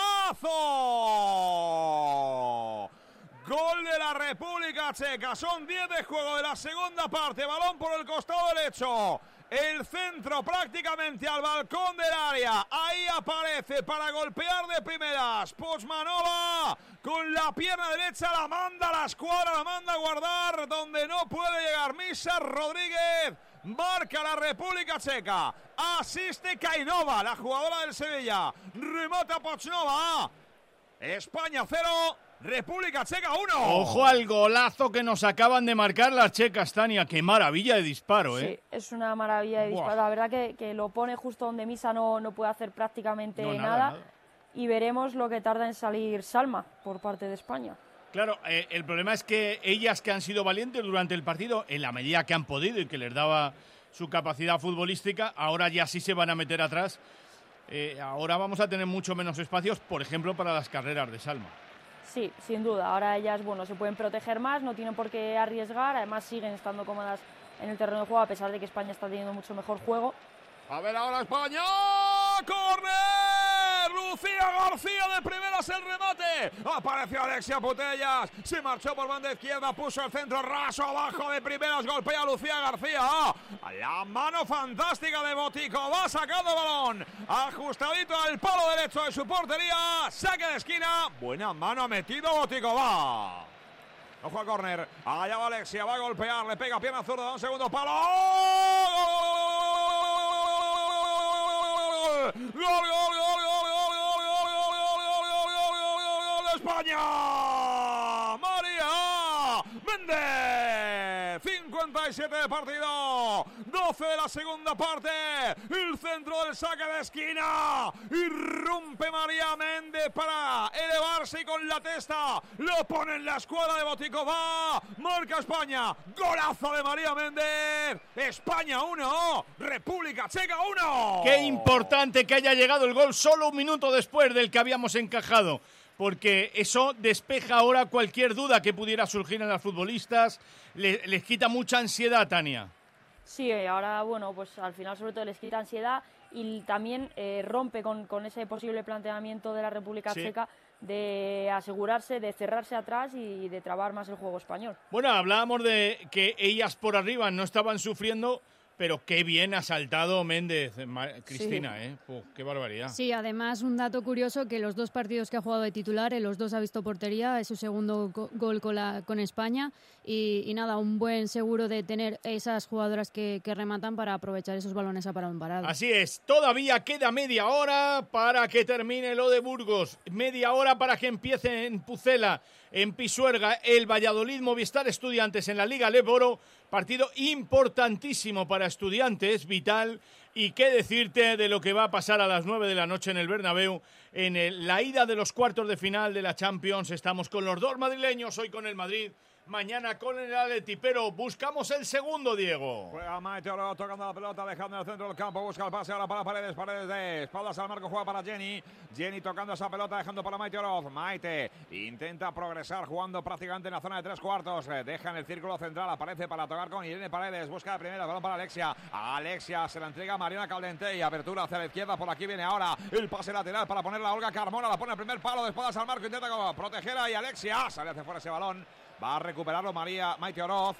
golazo! Gol de la República Checa. Son diez de juego de la segunda parte. Balón por el costado derecho. El centro prácticamente al balcón del área. Ahí aparece para golpear de primeras Puigmanova. Con la pierna derecha la manda a la escuadra, la manda a guardar donde no puede llegar Misa Rodríguez. Marca la República Checa. Asiste Kainova, la jugadora del Sevilla. Remata Puigmanova. España cero. República Checa uno. Ojo al golazo que nos acaban de marcar las checas, Tania. Qué maravilla de disparo, ¿eh? Sí, es una maravilla de disparo. Buah. La verdad que, que lo pone justo donde Misa no, no puede hacer prácticamente No, nada, nada. nada. Y veremos lo que tarda en salir Salma por parte de España. Claro, eh, el problema es que ellas que han sido valientes durante el partido, en la medida que han podido y que les daba su capacidad futbolística, ahora ya sí se van a meter atrás. Eh, ahora vamos a tener mucho menos espacios, por ejemplo, para las carreras de Salma. Sí, sin duda. Ahora ellas, bueno, se pueden proteger más, no tienen por qué arriesgar. Además siguen estando cómodas en el terreno de juego, a pesar de que España está teniendo mucho mejor juego. A ver ahora España. ¡Córner! Lucía García de primeras el remate. Apareció Alexia Putellas. Se marchó por banda izquierda. Puso el centro raso abajo de primeras. Golpea a Lucía García. La mano fantástica de Botico. Va sacando balón. Ajustadito al palo derecho de su portería. Saque de esquina. Buena mano ha metido Botico. Va. Ojo al córner. Allá va Alexia. Va a golpear. Le pega pierna zurda. Da un segundo palo. ¡Gol! ¡Gol, gol, gol, gol, gol, gol, gol, gol, gol, gol, gol, gol de España! ¡María Méndez! cincuenta y siete de partido, doce de la segunda parte. El centro del saque de esquina. Irrumpe María Méndez para elevarse y con la testa lo pone en la escuadra de Boticova. Marca España. Golazo de María Méndez. España uno, República Checa uno. Qué importante que haya llegado el gol solo un minuto después del que habíamos encajado, porque eso despeja ahora cualquier duda que pudiera surgir en las futbolistas, les, les quita mucha ansiedad, Tania. Sí, ahora, bueno, pues al final sobre todo les quita ansiedad y también eh, rompe con, con ese posible planteamiento de la República Sí. Checa de asegurarse, de cerrarse atrás y de trabar más el juego español. Bueno, hablábamos de que ellas por arriba no estaban sufriendo, pero qué bien ha saltado Méndez, Cristina, Sí. ¿eh? Uf, qué barbaridad. Sí, además un dato curioso que los dos partidos que ha jugado de titular, en los dos ha visto portería, es su segundo go- gol con, la, con España y, y nada, un buen seguro de tener esas jugadoras que, que rematan para aprovechar esos balones a balón parado. Así es, todavía queda media hora para que termine lo de Burgos, media hora para que empiece en Pucela, en Pisuerga, el Valladolid Movistar Estudiantes en la Liga Leboro, partido importantísimo para Estudiantes, vital, y qué decirte de lo que va a pasar a las nueve de la noche en el Bernabéu, en el, la ida de los cuartos de final de la Champions. Estamos con los dos madrileños, hoy con el Madrid, mañana con el Atleti, pero buscamos el segundo, Diego. Juega Maite Oro tocando la pelota, dejando en el centro del campo, busca el pase ahora para Paredes, Paredes de espaldas al marco, juega para Jenny, Jenny tocando esa pelota, dejando para Maite Oroz, Maite intenta progresar jugando prácticamente en la zona de tres cuartos, deja en el círculo central, aparece para tocar con Irene Paredes, busca la primera, balón para Alexia, Alexia se la entrega a Mariana Caldente y apertura hacia la izquierda, por aquí viene ahora el pase lateral para ponerla a Olga Carmona, la pone el primer palo, de espaldas al marco, intenta proteger ahí Alexia, sale hacia fuera ese balón. Va a recuperarlo María Maite Oroz.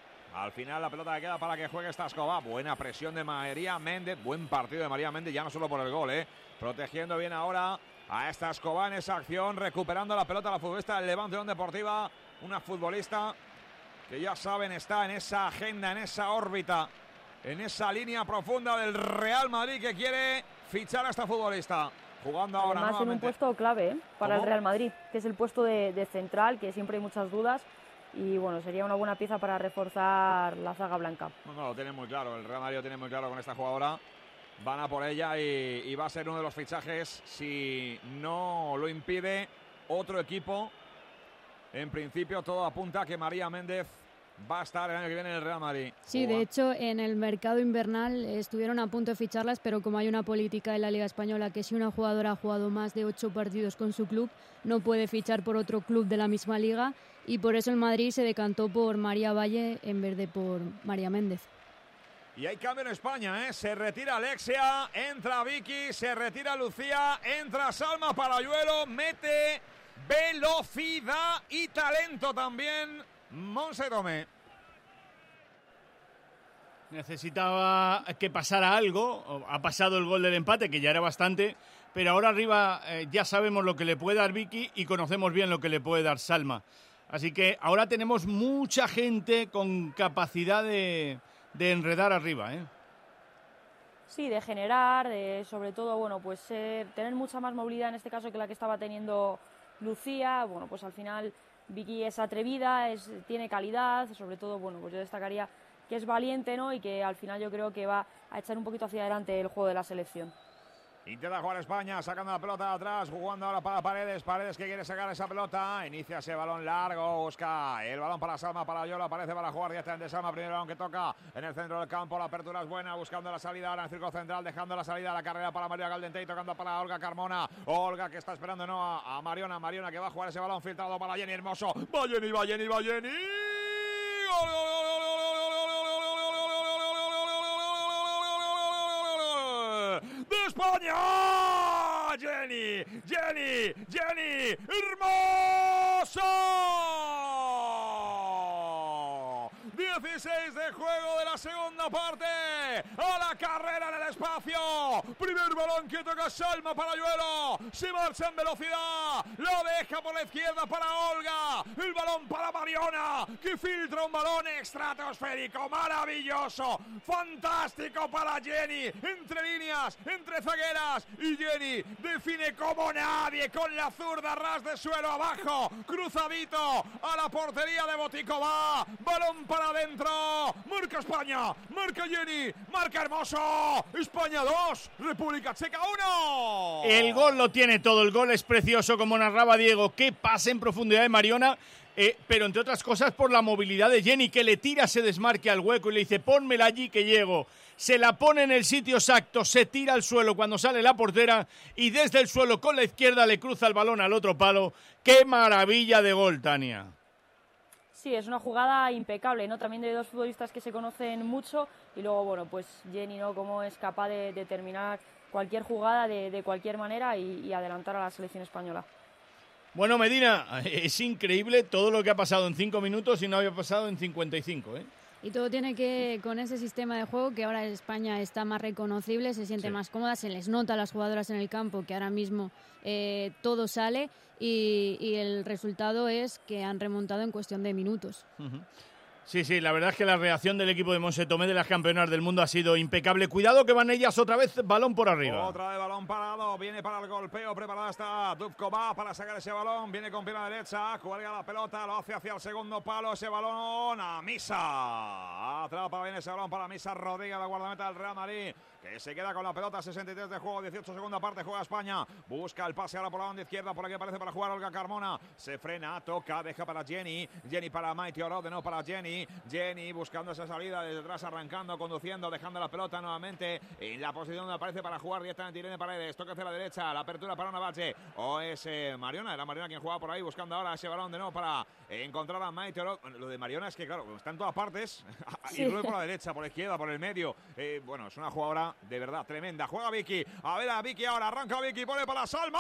Al final la pelota que queda para que juegue Staskova. Buena presión de María Méndez. Buen partido de María Méndez, ya no solo por el gol, ¿eh? Protegiendo bien ahora a Staskova en esa acción. Recuperando la pelota la futbolista del Levante Unión Deportiva. Una futbolista que ya saben está en esa agenda, en esa órbita, en esa línea profunda del Real Madrid que quiere fichar a esta futbolista. Jugando ahora Además en un nuevamente. puesto clave ¿eh? para ¿Cómo? el Real Madrid, que es el puesto de, de central, que siempre hay muchas dudas y bueno, sería una buena pieza para reforzar la zaga blanca. No, no, lo tiene muy claro, el Real Madrid lo tiene muy claro con esta jugadora. Van a por ella y, y va a ser uno de los fichajes, si no lo impide otro equipo. En principio todo apunta a que María Méndez va a estar el año que viene en el Real Madrid. Sí, de hecho, en el mercado invernal estuvieron a punto de ficharlas, pero como hay una política en la Liga Española que si una jugadora ha jugado más de ocho partidos con su club, no puede fichar por otro club de la misma liga, y por eso el Madrid se decantó por María Valle en vez de por María Méndez. Y hay cambio en España, ¿eh? Se retira Alexia, entra Vicky, se retira Lucía, entra Salma Parayuelo, mete velocidad y talento también Montse Tomé. Necesitaba que pasara algo, ha pasado el gol del empate, que ya era bastante, pero ahora arriba eh, ya sabemos lo que le puede dar Vicky y conocemos bien lo que le puede dar Salma. Así que ahora tenemos mucha gente con capacidad de... de enredar arriba, ¿eh? Sí, de generar, de, sobre todo, bueno, pues eh, tener mucha más movilidad en este caso que la que estaba teniendo Lucía. Bueno, pues al final Vicky es atrevida, es, tiene calidad, sobre todo, bueno, pues yo destacaría que es valiente, ¿no? Y que al final yo creo que va a echar un poquito hacia adelante el juego de la selección. Intenta jugar España, sacando la pelota de atrás, jugando ahora para Paredes, Paredes que quiere sacar esa pelota, inicia ese balón largo, busca el balón para Salma Parayuelo, aparece para jugar directamente Salma, primer balón que toca en el centro del campo, la apertura es buena, buscando la salida ahora en el círculo central, dejando la salida a la carrera para María Caldentey y tocando para Olga Carmona, Olga que está esperando no a, a Mariona, Mariona que va a jugar ese balón filtrado para Jenny Hermoso, va Jenny, va Jenny, va Jenny, ¡gol, gol, gol, gol, gol! ¡De España! ¡Jenny! ¡Jenny! ¡Jenny! ¡Hermoso! dieciséis de juego de la segunda parte. A la carrera en el espacio. Primer balón que toca Salma Parayuelo. Se marcha en velocidad. Lo deja por la izquierda para Olga. El balón para Mariona, que filtra un balón estratosférico. Maravilloso. Fantástico para Jenny. Entre líneas, entre zagueras. Y Jenny define como nadie con la zurda, ras de suelo abajo. Cruzadito a la portería de Boticova. Balón para adentro. Marca España. Marca Jenny. Marca Hermoso. España dos. República Checa uno. El gol lo tiene todo. El gol es precioso, como narraba Diego. Qué pase en profundidad de Mariona. Eh, pero entre otras cosas por la movilidad de Jenny, que le tira ese desmarque al hueco y le dice pónmela allí que llego. Se la pone en el sitio exacto, se tira al suelo cuando sale la portera y desde el suelo con la izquierda le cruza el balón al otro palo. ¡Qué maravilla de gol, Tania! Sí, es una jugada impecable, ¿no? También de dos futbolistas que se conocen mucho y luego, bueno, pues Jenny, ¿no? Cómo es capaz de, de terminar cualquier jugada de, de cualquier manera y, y adelantar a la selección española. Bueno, Medina, es increíble todo lo que ha pasado en cinco minutos y no había pasado en cincuenta y cinco, ¿eh? Y todo tiene que con ese sistema de juego que ahora España está más reconocible, se siente sí. más cómoda, se les nota a las jugadoras en el campo que ahora mismo eh, todo sale y, y el resultado es que han remontado en cuestión de minutos. Uh-huh. Sí, sí, la verdad es que la reacción del equipo de Montse Tomé de las campeonas del mundo ha sido impecable. Cuidado que van ellas otra vez, balón por arriba. Otra vez balón parado, viene para el golpeo, preparada está Dubkova para sacar ese balón, viene con pierna derecha, cuelga la pelota, lo hace hacia el segundo palo, ese balón a Misa. Atrapa bien ese balón para Misa Rodríguez, la guardameta del Real Madrid, que se queda con la pelota, sesenta y tres de juego, dieciocho segunda parte, juega España, busca el pase ahora por la banda izquierda, por aquí aparece para jugar Olga Carmona, se frena, toca, deja para Jenny, Jenny para Maite Oro, de no para Jenny, Jenny buscando esa salida desde atrás, arrancando, conduciendo, dejando la pelota nuevamente en la posición donde aparece para jugar directamente Irene Paredes, toca hacia la derecha, la apertura para Navache, o es eh, Mariona, era Mariona quien jugaba por ahí, buscando ahora ese balón de nuevo para encontrar a Maite Oro. Bueno, lo de Mariona es que claro, está en todas partes, sí. Y luego por la derecha, por la izquierda, por el medio, eh, bueno, es una jugadora de verdad tremenda, juega Vicky, a ver a Vicky ahora, arranca Vicky, pone para Salma,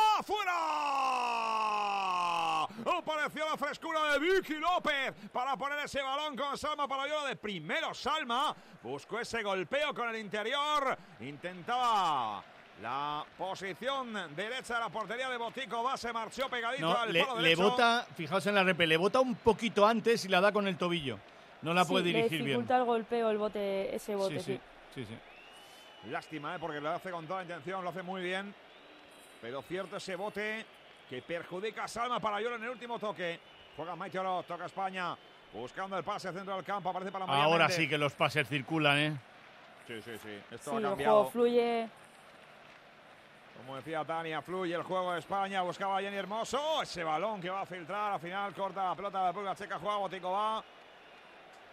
¡fuera! Apareció la frescura de Vicky López para poner ese balón con Salma Parayuelo de primero. Salma buscó ese golpeo con el interior, intentaba la posición derecha de la portería de Boticova, se marchó pegadito no, al le, palo le derecho. bota, fijaos en la repe, le bota un poquito antes y la da con el tobillo, no la sí, puede dirigir bien. Le dificulta bien. el golpeo, el bote, ese bote, sí. sí. sí, sí. Lástima, ¿eh? Porque lo hace con toda intención, lo hace muy bien, pero cierto ese bote que perjudica a Salma Parayuelo en el último toque. Juega Maite Oro, toca España, buscando el pase al centro del campo, aparece para María Ahora Méndez. sí que los pases circulan, ¿eh? Sí, sí, sí. Esto sí, ha cambiado. El juego fluye. Como decía Tania, fluye el juego de España. Buscaba a Jenny Hermoso. Ese balón que va a filtrar. Al final corta la pelota de la República Checa. Juega Boticova.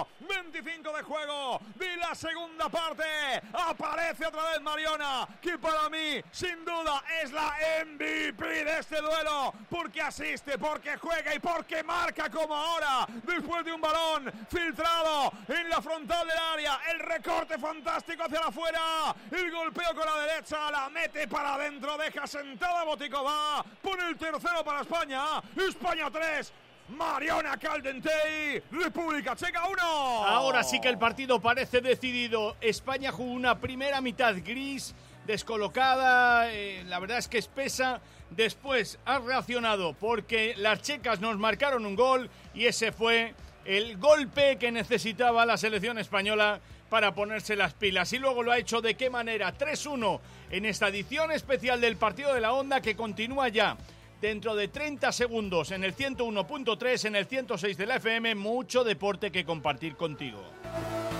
minuto veinticinco de juego de la segunda parte. Aparece otra vez Mariona, que para mí sin duda es la M V P de este duelo, porque asiste, porque juega y porque marca como ahora, después de un balón filtrado en la frontal del área, el recorte fantástico hacia afuera, el golpeo con la derecha, la mete para adentro, deja sentada Boticova, pone el tercero para España, España tres, Mariona Caldentey, República Checa uno. Ahora sí que el partido parece decidido. España jugó una primera mitad gris, descolocada, eh, la verdad es que espesa. Después ha reaccionado porque las checas nos marcaron un gol y ese fue el golpe que necesitaba la selección española para ponerse las pilas. Y luego lo ha hecho de qué manera, tres uno en esta edición especial del Partido de la Onda, que continúa ya dentro de treinta segundos en el ciento uno punto tres, en el ciento seis de la F M. Mucho deporte que compartir contigo.